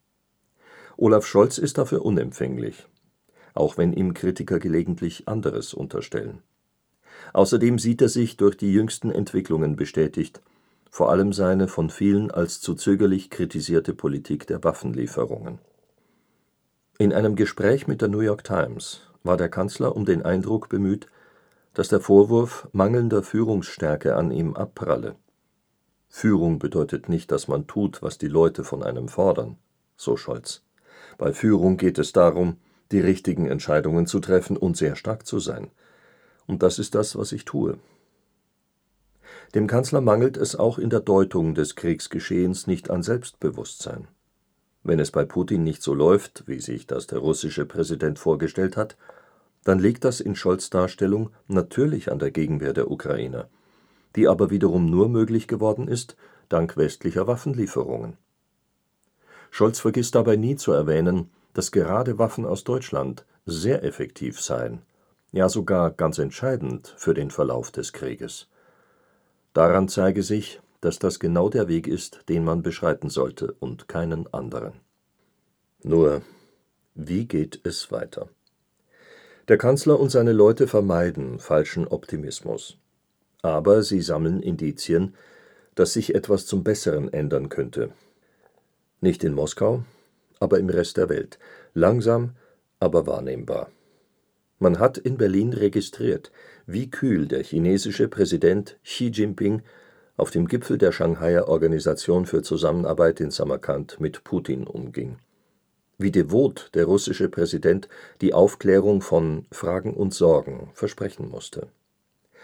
Olaf Scholz ist dafür unempfänglich, auch wenn ihm Kritiker gelegentlich anderes unterstellen. Außerdem sieht er sich durch die jüngsten Entwicklungen bestätigt, vor allem seine von vielen als zu zögerlich kritisierte Politik der Waffenlieferungen. In einem Gespräch mit der New York Times war der Kanzler um den Eindruck bemüht, dass der Vorwurf mangelnder Führungsstärke an ihm abpralle. Führung bedeutet nicht, dass man tut, was die Leute von einem fordern, so Scholz. Bei Führung geht es darum, die richtigen Entscheidungen zu treffen und sehr stark zu sein. Und das ist das, was ich tue. Dem Kanzler mangelt es auch in der Deutung des Kriegsgeschehens nicht an Selbstbewusstsein. Wenn es bei Putin nicht so läuft, wie sich das der russische Präsident vorgestellt hat, dann liegt das in Scholz' Darstellung natürlich an der Gegenwehr der Ukrainer, die aber wiederum nur möglich geworden ist, dank westlicher Waffenlieferungen. Scholz vergisst dabei nie zu erwähnen, dass gerade Waffen aus Deutschland sehr effektiv seien, ja sogar ganz entscheidend für den Verlauf des Krieges. Daran zeige sich, dass das genau der Weg ist, den man beschreiten sollte und keinen anderen. Nur, wie geht es weiter? Der Kanzler und seine Leute vermeiden falschen Optimismus. Aber sie sammeln Indizien, dass sich etwas zum Besseren ändern könnte. Nicht in Moskau, aber im Rest der Welt. Langsam, aber wahrnehmbar. Man hat in Berlin registriert, wie kühl der chinesische Präsident Xi Jinping auf dem Gipfel der Shanghaier Organisation für Zusammenarbeit in Samarkand mit Putin umging. Wie devot der russische Präsident die Aufklärung von Fragen und Sorgen versprechen musste.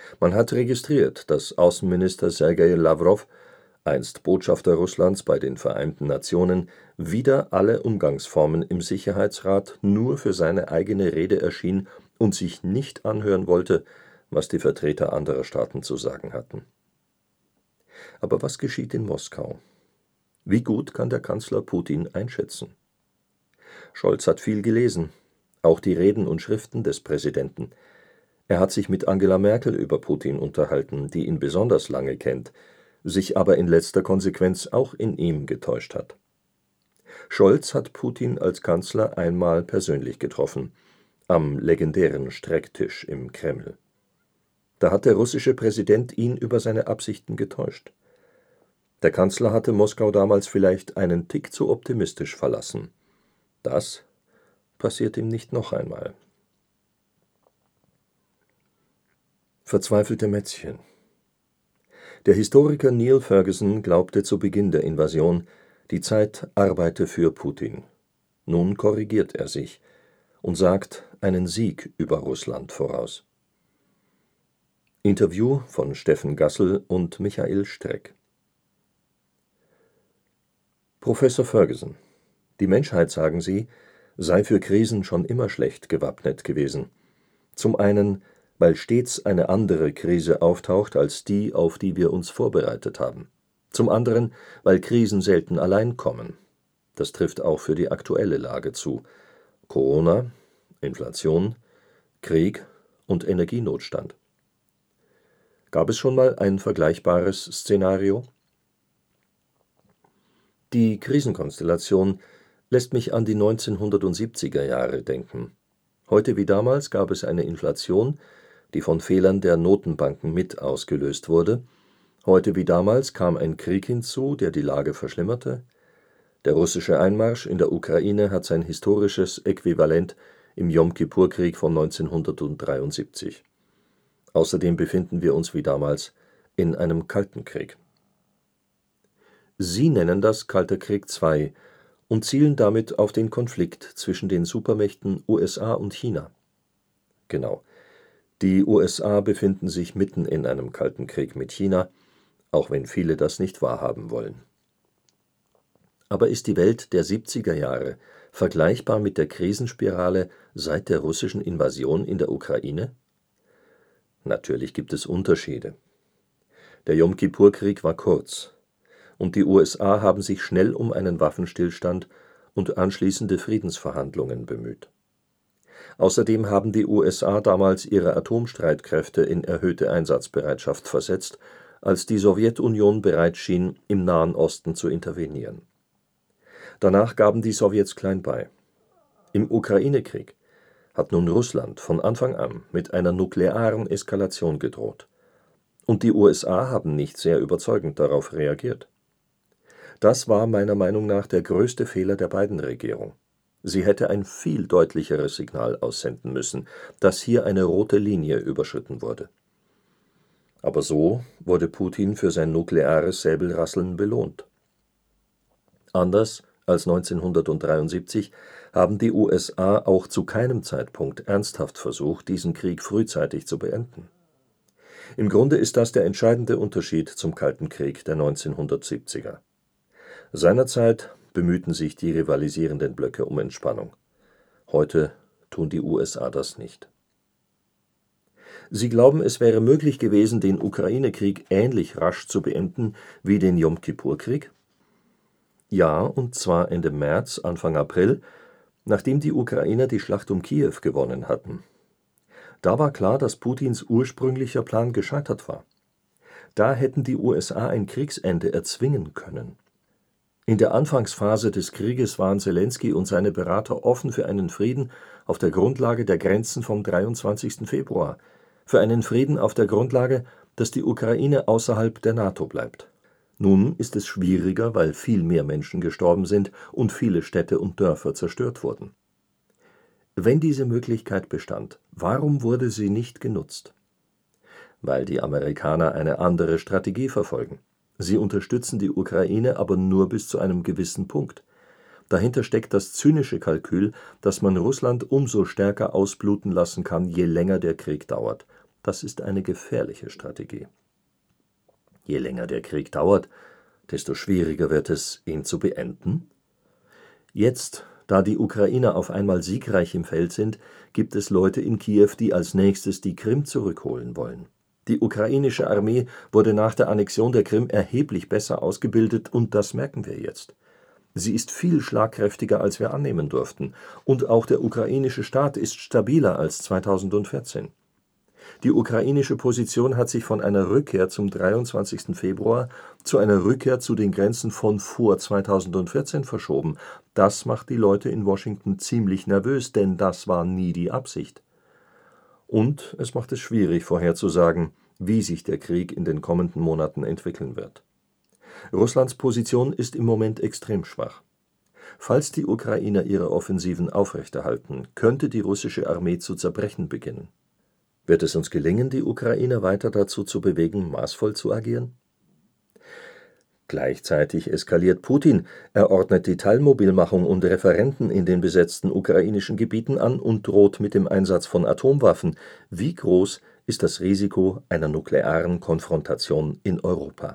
Man hat registriert, dass Außenminister Sergei Lawrow, einst Botschafter Russlands bei den Vereinten Nationen, wider alle Umgangsformen im Sicherheitsrat nur für seine eigene Rede erschien und sich nicht anhören wollte, was die Vertreter anderer Staaten zu sagen hatten. Aber was geschieht in Moskau? Wie gut kann der Kanzler Putin einschätzen? Scholz hat viel gelesen, auch die Reden und Schriften des Präsidenten. Er hat sich mit Angela Merkel über Putin unterhalten, die ihn besonders lange kennt, sich aber in letzter Konsequenz auch in ihm getäuscht hat. Scholz hat Putin als Kanzler einmal persönlich getroffen, am legendären Strecktisch im Kreml. Da hat der russische Präsident ihn über seine Absichten getäuscht. Der Kanzler hatte Moskau damals vielleicht einen Tick zu optimistisch verlassen. Das passiert ihm nicht noch einmal. Verzweifelte Mätzchen. Der Historiker Neil Ferguson glaubte zu Beginn der Invasion, die Zeit arbeite für Putin. Nun korrigiert er sich und sagt einen Sieg über Russland voraus. Interview von Steffen Gassel und Michael Streck. Professor Ferguson: Die Menschheit, sagen Sie, sei für Krisen schon immer schlecht gewappnet gewesen. Zum einen, weil stets eine andere Krise auftaucht als die, auf die wir uns vorbereitet haben. Zum anderen, weil Krisen selten allein kommen. Das trifft auch für die aktuelle Lage zu: Corona, Inflation, Krieg und Energienotstand. Gab es schon mal ein vergleichbares Szenario? Die Krisenkonstellation lässt mich an die 1970er Jahre denken. Heute wie damals gab es eine Inflation, die von Fehlern der Notenbanken mit ausgelöst wurde. Heute wie damals kam ein Krieg hinzu, der die Lage verschlimmerte. Der russische Einmarsch in der Ukraine hat sein historisches Äquivalent im Jom-Kippur-Krieg von 1973. Außerdem befinden wir uns wie damals in einem Kalten Krieg. Sie nennen das Kalter Krieg II und zielen damit auf den Konflikt zwischen den Supermächten USA und China. Genau, die USA befinden sich mitten in einem Kalten Krieg mit China, auch wenn viele das nicht wahrhaben wollen. Aber ist die Welt der 70er Jahre vergleichbar mit der Krisenspirale seit der russischen Invasion in der Ukraine? Natürlich gibt es Unterschiede. Der Jom-Kippur-Krieg war kurz, und die USA haben sich schnell um einen Waffenstillstand und anschließende Friedensverhandlungen bemüht. Außerdem haben die USA damals ihre Atomstreitkräfte in erhöhte Einsatzbereitschaft versetzt, als die Sowjetunion bereit schien, im Nahen Osten zu intervenieren. Danach gaben die Sowjets klein bei. Im Ukraine-Krieg hat nun Russland von Anfang an mit einer nuklearen Eskalation gedroht. Und die USA haben nicht sehr überzeugend darauf reagiert. Das war meiner Meinung nach der größte Fehler der Biden-Regierung. Sie hätte ein viel deutlicheres Signal aussenden müssen, dass hier eine rote Linie überschritten wurde. Aber so wurde Putin für sein nukleares Säbelrasseln belohnt. Anders als 1973 haben die USA auch zu keinem Zeitpunkt ernsthaft versucht, diesen Krieg frühzeitig zu beenden. Im Grunde ist das der entscheidende Unterschied zum Kalten Krieg der 1970er. Seinerzeit bemühten sich die rivalisierenden Blöcke um Entspannung. Heute tun die USA das nicht. Sie glauben, es wäre möglich gewesen, den Ukraine-Krieg ähnlich rasch zu beenden wie den Jom-Kippur-Krieg? Ja, und zwar Ende März, Anfang April, nachdem die Ukrainer die Schlacht um Kiew gewonnen hatten. Da war klar, dass Putins ursprünglicher Plan gescheitert war. Da hätten die USA ein Kriegsende erzwingen können. In der Anfangsphase des Krieges waren Selenskyj und seine Berater offen für einen Frieden auf der Grundlage der Grenzen vom 23. Februar, für einen Frieden auf der Grundlage, dass die Ukraine außerhalb der NATO bleibt. Nun ist es schwieriger, weil viel mehr Menschen gestorben sind und viele Städte und Dörfer zerstört wurden. Wenn diese Möglichkeit bestand, warum wurde sie nicht genutzt? Weil die Amerikaner eine andere Strategie verfolgen. Sie unterstützen die Ukraine aber nur bis zu einem gewissen Punkt. Dahinter steckt das zynische Kalkül, dass man Russland umso stärker ausbluten lassen kann, je länger der Krieg dauert. Das ist eine gefährliche Strategie. Je länger der Krieg dauert, desto schwieriger wird es, ihn zu beenden. Jetzt, da die Ukrainer auf einmal siegreich im Feld sind, gibt es Leute in Kiew, die als nächstes die Krim zurückholen wollen. Die ukrainische Armee wurde nach der Annexion der Krim erheblich besser ausgebildet, und das merken wir jetzt. Sie ist viel schlagkräftiger, als wir annehmen durften, und auch der ukrainische Staat ist stabiler als 2014. Die ukrainische Position hat sich von einer Rückkehr zum 23. Februar zu einer Rückkehr zu den Grenzen von vor 2014 verschoben. Das macht die Leute in Washington ziemlich nervös, denn das war nie die Absicht. Und es macht es schwierig vorherzusagen, wie sich der Krieg in den kommenden Monaten entwickeln wird. Russlands Position ist im Moment extrem schwach. Falls die Ukrainer ihre Offensiven aufrechterhalten, könnte die russische Armee zu zerbrechen beginnen. Wird es uns gelingen, die Ukrainer weiter dazu zu bewegen, maßvoll zu agieren? Gleichzeitig eskaliert Putin, er ordnet die Teilmobilmachung und Referenden in den besetzten ukrainischen Gebieten an und droht mit dem Einsatz von Atomwaffen. Wie groß ist das Risiko einer nuklearen Konfrontation in Europa?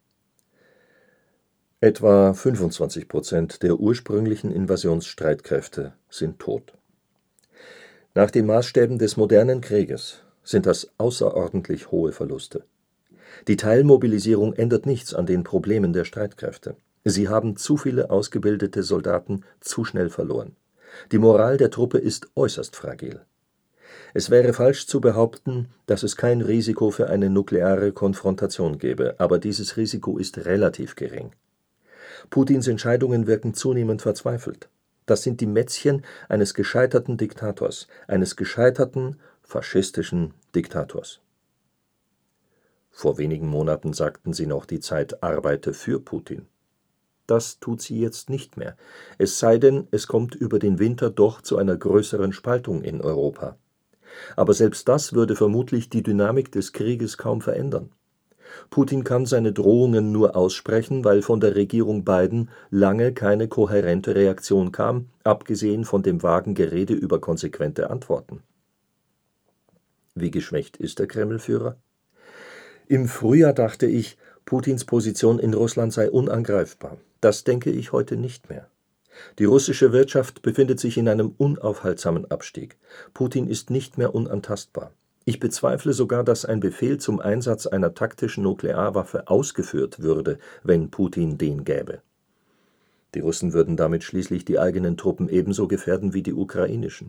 Etwa 25% der ursprünglichen Invasionsstreitkräfte sind tot. Nach den Maßstäben des modernen Krieges sind das außerordentlich hohe Verluste. Die Teilmobilisierung ändert nichts an den Problemen der Streitkräfte. Sie haben zu viele ausgebildete Soldaten zu schnell verloren. Die Moral der Truppe ist äußerst fragil. Es wäre falsch zu behaupten, dass es kein Risiko für eine nukleare Konfrontation gäbe, aber dieses Risiko ist relativ gering. Putins Entscheidungen wirken zunehmend verzweifelt. Das sind die Mätzchen eines gescheiterten Diktators, eines gescheiterten faschistischen Diktators. Vor wenigen Monaten sagten sie noch, die Zeit arbeite für Putin. Das tut sie jetzt nicht mehr, es sei denn, es kommt über den Winter doch zu einer größeren Spaltung in Europa. Aber selbst das würde vermutlich die Dynamik des Krieges kaum verändern. Putin kann seine Drohungen nur aussprechen, weil von der Regierung Biden lange keine kohärente Reaktion kam, abgesehen von dem vagen Gerede über konsequente Antworten. Wie geschwächt ist der Kreml-Führer? Im Frühjahr dachte ich, Putins Position in Russland sei unangreifbar. Das denke ich heute nicht mehr. Die russische Wirtschaft befindet sich in einem unaufhaltsamen Abstieg. Putin ist nicht mehr unantastbar. Ich bezweifle sogar, dass ein Befehl zum Einsatz einer taktischen Nuklearwaffe ausgeführt würde, wenn Putin den gäbe. Die Russen würden damit schließlich die eigenen Truppen ebenso gefährden wie die ukrainischen.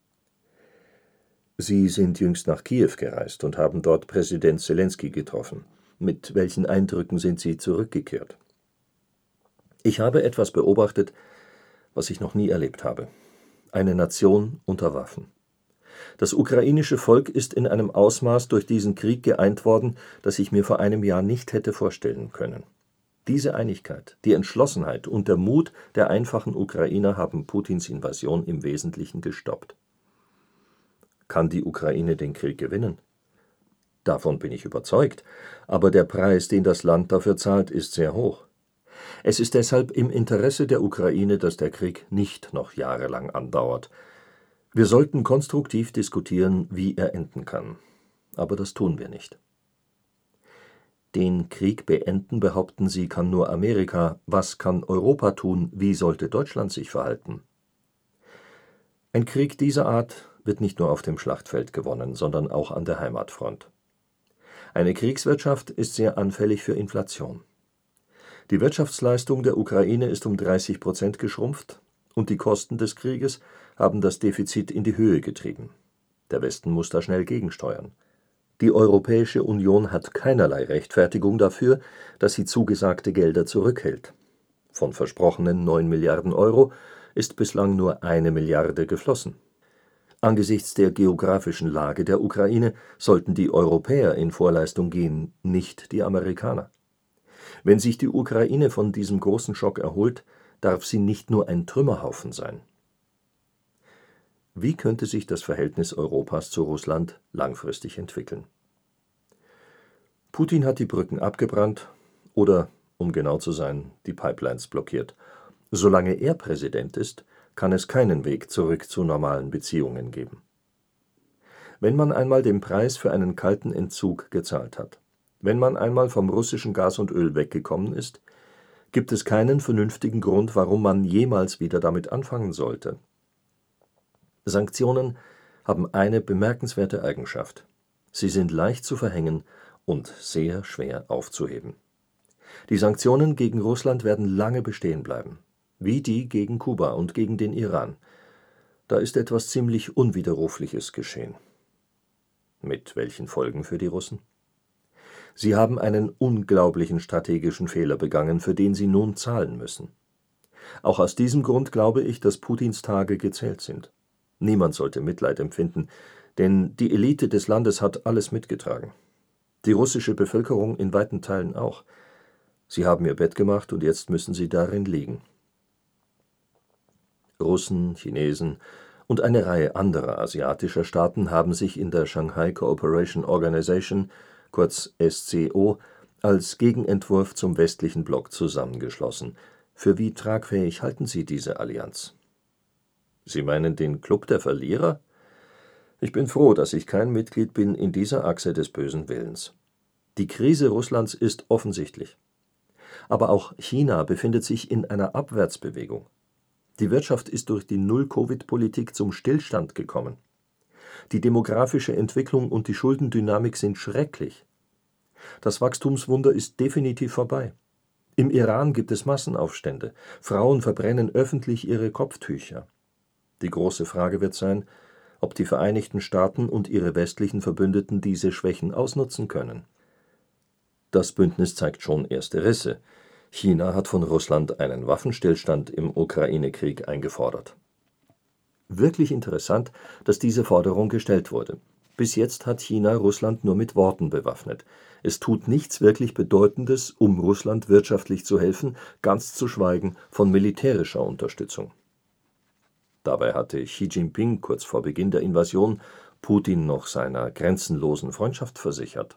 Sie sind jüngst nach Kiew gereist und haben dort Präsident Selenskyj getroffen. Mit welchen Eindrücken sind Sie zurückgekehrt? Ich habe etwas beobachtet, was ich noch nie erlebt habe. Eine Nation unter Waffen. Das ukrainische Volk ist in einem Ausmaß durch diesen Krieg geeint worden, das ich mir vor einem Jahr nicht hätte vorstellen können. Diese Einigkeit, die Entschlossenheit und der Mut der einfachen Ukrainer haben Putins Invasion im Wesentlichen gestoppt. Kann die Ukraine den Krieg gewinnen? Davon bin ich überzeugt, aber der Preis, den das Land dafür zahlt, ist sehr hoch. Es ist deshalb im Interesse der Ukraine, dass der Krieg nicht noch jahrelang andauert. Wir sollten konstruktiv diskutieren, wie er enden kann. Aber das tun wir nicht. Den Krieg beenden, behaupten Sie, kann nur Amerika. Was kann Europa tun? Wie sollte Deutschland sich verhalten? Ein Krieg dieser Art wird nicht nur auf dem Schlachtfeld gewonnen, sondern auch an der Heimatfront. Eine Kriegswirtschaft ist sehr anfällig für Inflation. Die Wirtschaftsleistung der Ukraine ist um 30% geschrumpft und die Kosten des Krieges haben das Defizit in die Höhe getrieben. Der Westen muss da schnell gegensteuern. Die Europäische Union hat keinerlei Rechtfertigung dafür, dass sie zugesagte Gelder zurückhält. Von versprochenen 9 Milliarden Euro ist bislang nur 1 Milliarde geflossen. Angesichts der geografischen Lage der Ukraine sollten die Europäer in Vorleistung gehen, nicht die Amerikaner. Wenn sich die Ukraine von diesem großen Schock erholt, darf sie nicht nur ein Trümmerhaufen sein. Wie könnte sich das Verhältnis Europas zu Russland langfristig entwickeln? Putin hat die Brücken abgebrannt oder, um genau zu sein, die Pipelines blockiert. Solange er Präsident ist, kann es keinen Weg zurück zu normalen Beziehungen geben. Wenn man einmal den Preis für einen kalten Entzug gezahlt hat, wenn man einmal vom russischen Gas und Öl weggekommen ist, gibt es keinen vernünftigen Grund, warum man jemals wieder damit anfangen sollte. Sanktionen haben eine bemerkenswerte Eigenschaft: Sie sind leicht zu verhängen und sehr schwer aufzuheben. Die Sanktionen gegen Russland werden lange bestehen bleiben, wie die gegen Kuba und gegen den Iran. Da ist etwas ziemlich Unwiderrufliches geschehen. Mit welchen Folgen für die Russen? Sie haben einen unglaublichen strategischen Fehler begangen, für den sie nun zahlen müssen. Auch aus diesem Grund glaube ich, dass Putins Tage gezählt sind. Niemand sollte Mitleid empfinden, denn die Elite des Landes hat alles mitgetragen. Die russische Bevölkerung in weiten Teilen auch. Sie haben ihr Bett gemacht und jetzt müssen sie darin liegen. Russen, Chinesen und eine Reihe anderer asiatischer Staaten haben sich in der Shanghai Cooperation Organization, kurz SCO, als Gegenentwurf zum westlichen Block zusammengeschlossen. Für wie tragfähig halten Sie diese Allianz? Sie meinen den Klub der Verlierer? Ich bin froh, dass ich kein Mitglied bin in dieser Achse des bösen Willens. Die Krise Russlands ist offensichtlich. Aber auch China befindet sich in einer Abwärtsbewegung. Die Wirtschaft ist durch die Null-Covid-Politik zum Stillstand gekommen. Die demografische Entwicklung und die Schuldendynamik sind schrecklich. Das Wachstumswunder ist definitiv vorbei. Im Iran gibt es Massenaufstände. Frauen verbrennen öffentlich ihre Kopftücher. Die große Frage wird sein, ob die Vereinigten Staaten und ihre westlichen Verbündeten diese Schwächen ausnutzen können. Das Bündnis zeigt schon erste Risse. China hat von Russland einen Waffenstillstand im Ukraine-Krieg eingefordert. Wirklich interessant, dass diese Forderung gestellt wurde. Bis jetzt hat China Russland nur mit Worten bewaffnet. Es tut nichts wirklich Bedeutendes, um Russland wirtschaftlich zu helfen, ganz zu schweigen von militärischer Unterstützung. Dabei hatte Xi Jinping kurz vor Beginn der Invasion Putin noch seiner grenzenlosen Freundschaft versichert.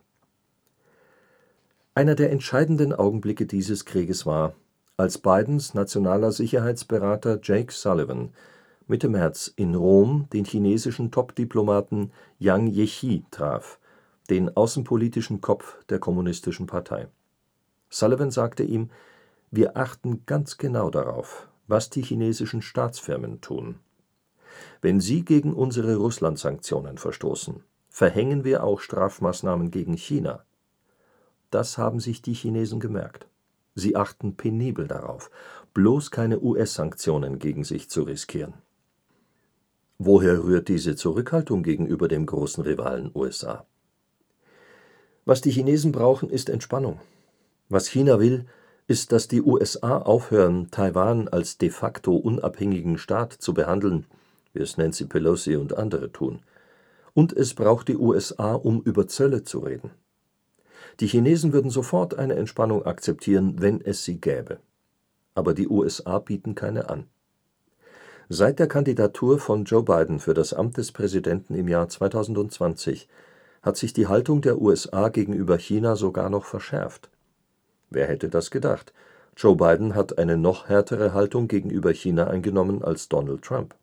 Einer der entscheidenden Augenblicke dieses Krieges war, als Bidens nationaler Sicherheitsberater Jake Sullivan Mitte März in Rom den chinesischen Top-Diplomaten Yang Jiechi traf, den außenpolitischen Kopf der Kommunistischen Partei. Sullivan sagte ihm: Wir achten ganz genau darauf, was die chinesischen Staatsfirmen tun. Wenn sie gegen unsere Russland-Sanktionen verstoßen, verhängen wir auch Strafmaßnahmen gegen China. Das haben sich die Chinesen gemerkt. Sie achten penibel darauf, bloß keine US-Sanktionen gegen sich zu riskieren. Woher rührt diese Zurückhaltung gegenüber dem großen Rivalen USA? Was die Chinesen brauchen, ist Entspannung. Was China will, ist, dass die USA aufhören, Taiwan als de facto unabhängigen Staat zu behandeln, wie es Nancy Pelosi und andere tun. Und es braucht die USA, um über Zölle zu reden. Die Chinesen würden sofort eine Entspannung akzeptieren, wenn es sie gäbe. Aber die USA bieten keine an. Seit der Kandidatur von Joe Biden für das Amt des Präsidenten im Jahr 2020 hat sich die Haltung der USA gegenüber China sogar noch verschärft. Wer hätte das gedacht? Joe Biden hat eine noch härtere Haltung gegenüber China eingenommen als Donald Trump.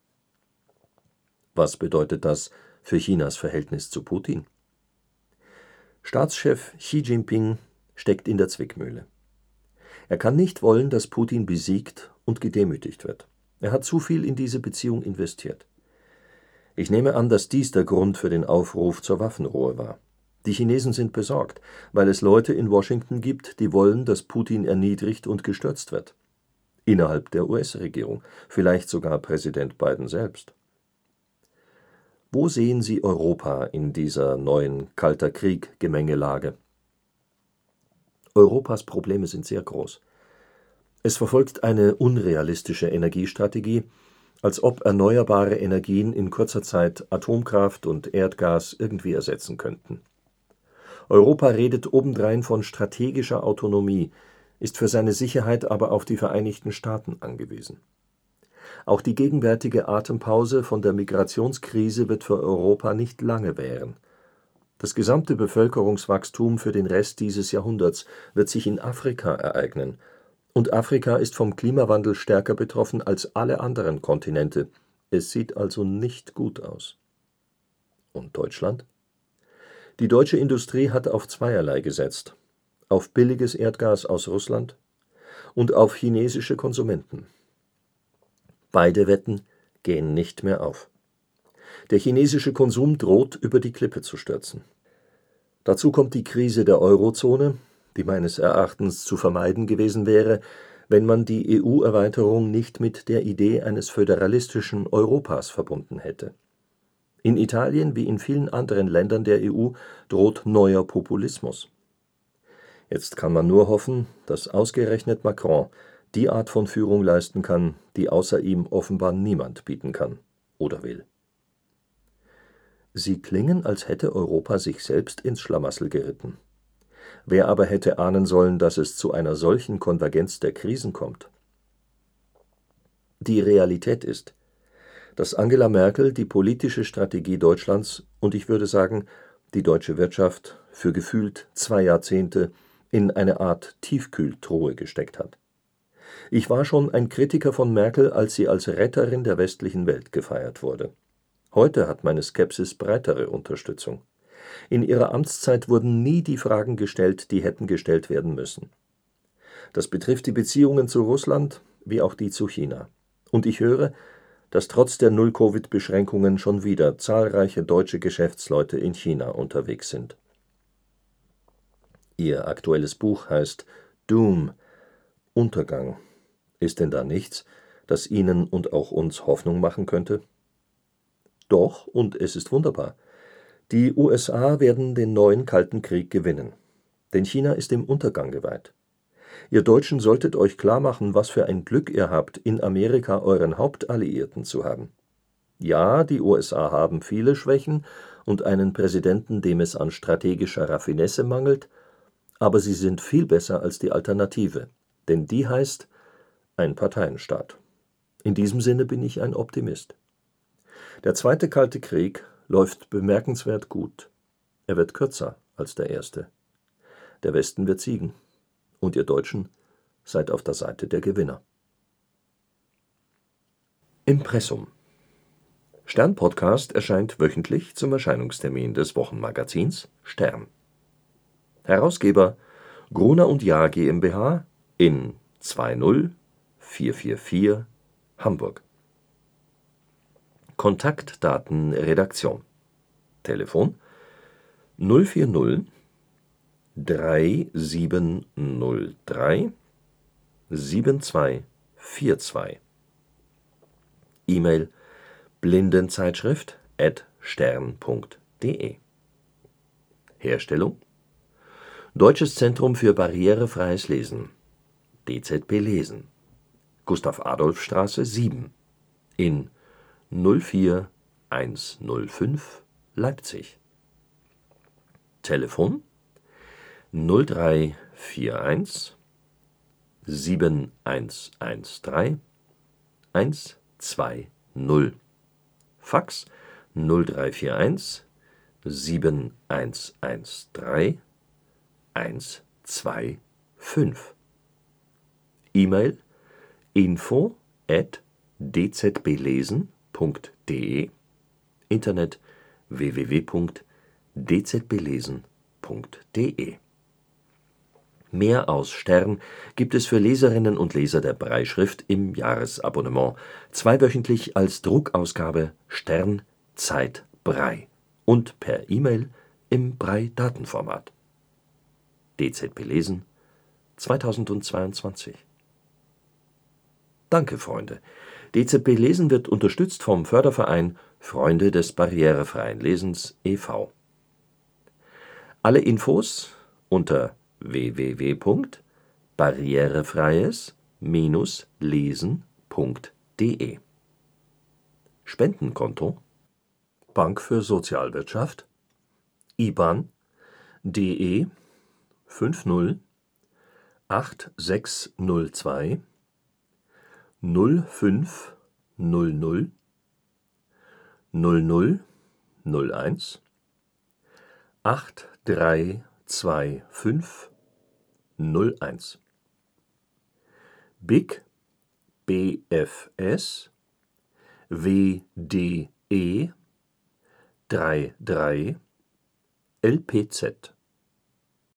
Was bedeutet das für Chinas Verhältnis zu Putin? Staatschef Xi Jinping steckt in der Zwickmühle. Er kann nicht wollen, dass Putin besiegt und gedemütigt wird. Er hat zu viel in diese Beziehung investiert. Ich nehme an, dass dies der Grund für den Aufruf zur Waffenruhe war. Die Chinesen sind besorgt, weil es Leute in Washington gibt, die wollen, dass Putin erniedrigt und gestürzt wird. Innerhalb der US-Regierung, vielleicht sogar Präsident Biden selbst. Wo sehen Sie Europa in dieser neuen Kalter-Krieg-Gemengelage? Europas Probleme sind sehr groß. Es verfolgt eine unrealistische Energiestrategie, als ob erneuerbare Energien in kurzer Zeit Atomkraft und Erdgas irgendwie ersetzen könnten. Europa redet obendrein von strategischer Autonomie, ist für seine Sicherheit aber auf die Vereinigten Staaten angewiesen. Auch die gegenwärtige Atempause von der Migrationskrise wird für Europa nicht lange währen. Das gesamte Bevölkerungswachstum für den Rest dieses Jahrhunderts wird sich in Afrika ereignen, und Afrika ist vom Klimawandel stärker betroffen als alle anderen Kontinente. Es sieht also nicht gut aus. Und Deutschland? Die deutsche Industrie hat auf zweierlei gesetzt: auf billiges Erdgas aus Russland und auf chinesische Konsumenten. Beide Wetten gehen nicht mehr auf. Der chinesische Konsum droht über die Klippe zu stürzen. Dazu kommt die Krise der Eurozone, die meines Erachtens zu vermeiden gewesen wäre, wenn man die EU-Erweiterung nicht mit der Idee eines föderalistischen Europas verbunden hätte. In Italien wie in vielen anderen Ländern der EU droht neuer Populismus. Jetzt kann man nur hoffen, dass ausgerechnet Macron die Art von Führung leisten kann, die außer ihm offenbar niemand bieten kann oder will. Sie klingen, als hätte Europa sich selbst ins Schlamassel geritten. Wer aber hätte ahnen sollen, dass es zu einer solchen Konvergenz der Krisen kommt? Die Realität ist, dass Angela Merkel die politische Strategie Deutschlands und ich würde sagen, die deutsche Wirtschaft für gefühlt 2 Jahrzehnte in eine Art Tiefkühltruhe gesteckt hat. Ich war schon ein Kritiker von Merkel, als sie als Retterin der westlichen Welt gefeiert wurde. Heute hat meine Skepsis breitere Unterstützung. In ihrer Amtszeit wurden nie die Fragen gestellt, die hätten gestellt werden müssen. Das betrifft die Beziehungen zu Russland wie auch die zu China. Und ich höre, dass trotz der Null-Covid-Beschränkungen schon wieder zahlreiche deutsche Geschäftsleute in China unterwegs sind. Ihr aktuelles Buch heißt Doom, Untergang. Ist denn da nichts, das Ihnen und auch uns Hoffnung machen könnte? Doch, und es ist wunderbar. Die USA werden den neuen Kalten Krieg gewinnen. Denn China ist dem Untergang geweiht. Ihr Deutschen solltet euch klarmachen, was für ein Glück ihr habt, in Amerika euren Hauptalliierten zu haben. Ja, die USA haben viele Schwächen und einen Präsidenten, dem es an strategischer Raffinesse mangelt, aber sie sind viel besser als die Alternative, denn die heißt Einparteienstaat. In diesem Sinne bin ich ein Optimist. Der zweite Kalte Krieg läuft bemerkenswert gut. Er wird kürzer als der erste. Der Westen wird siegen. Und ihr Deutschen seid auf der Seite der Gewinner. Impressum. Stern-Podcast erscheint wöchentlich zum Erscheinungstermin des Wochenmagazins Stern. Herausgeber Gruner und Jahr GmbH in 20444 Hamburg. Kontaktdaten Redaktion. Telefon 040 3703 7242. E-Mail blindenzeitschrift@stern.de. Herstellung Deutsches Zentrum für barrierefreies Lesen DZB Lesen Gustav-Adolf-Straße 7 in 04105 Leipzig. Telefon 0341 7113 120. Fax 0341 7113 125. E-Mail info@dzblesen.de. Internet www.dzblesen.de. Mehr aus Stern gibt es für Leserinnen und Leser der Brailleschrift im Jahresabonnement, zweiwöchentlich als Druckausgabe Stern Zeit Braille und per E-Mail im Braille-Datenformat. DZB Lesen 2022. Danke, Freunde. DZB Lesen wird unterstützt vom Förderverein Freunde des barrierefreien Lesens e.V. Alle Infos unter www.barrierefreies-lesen.de. Spendenkonto Bank für Sozialwirtschaft IBAN DE 50 8602 0500 0001 832501 BIC BFS WDE 33 LPZ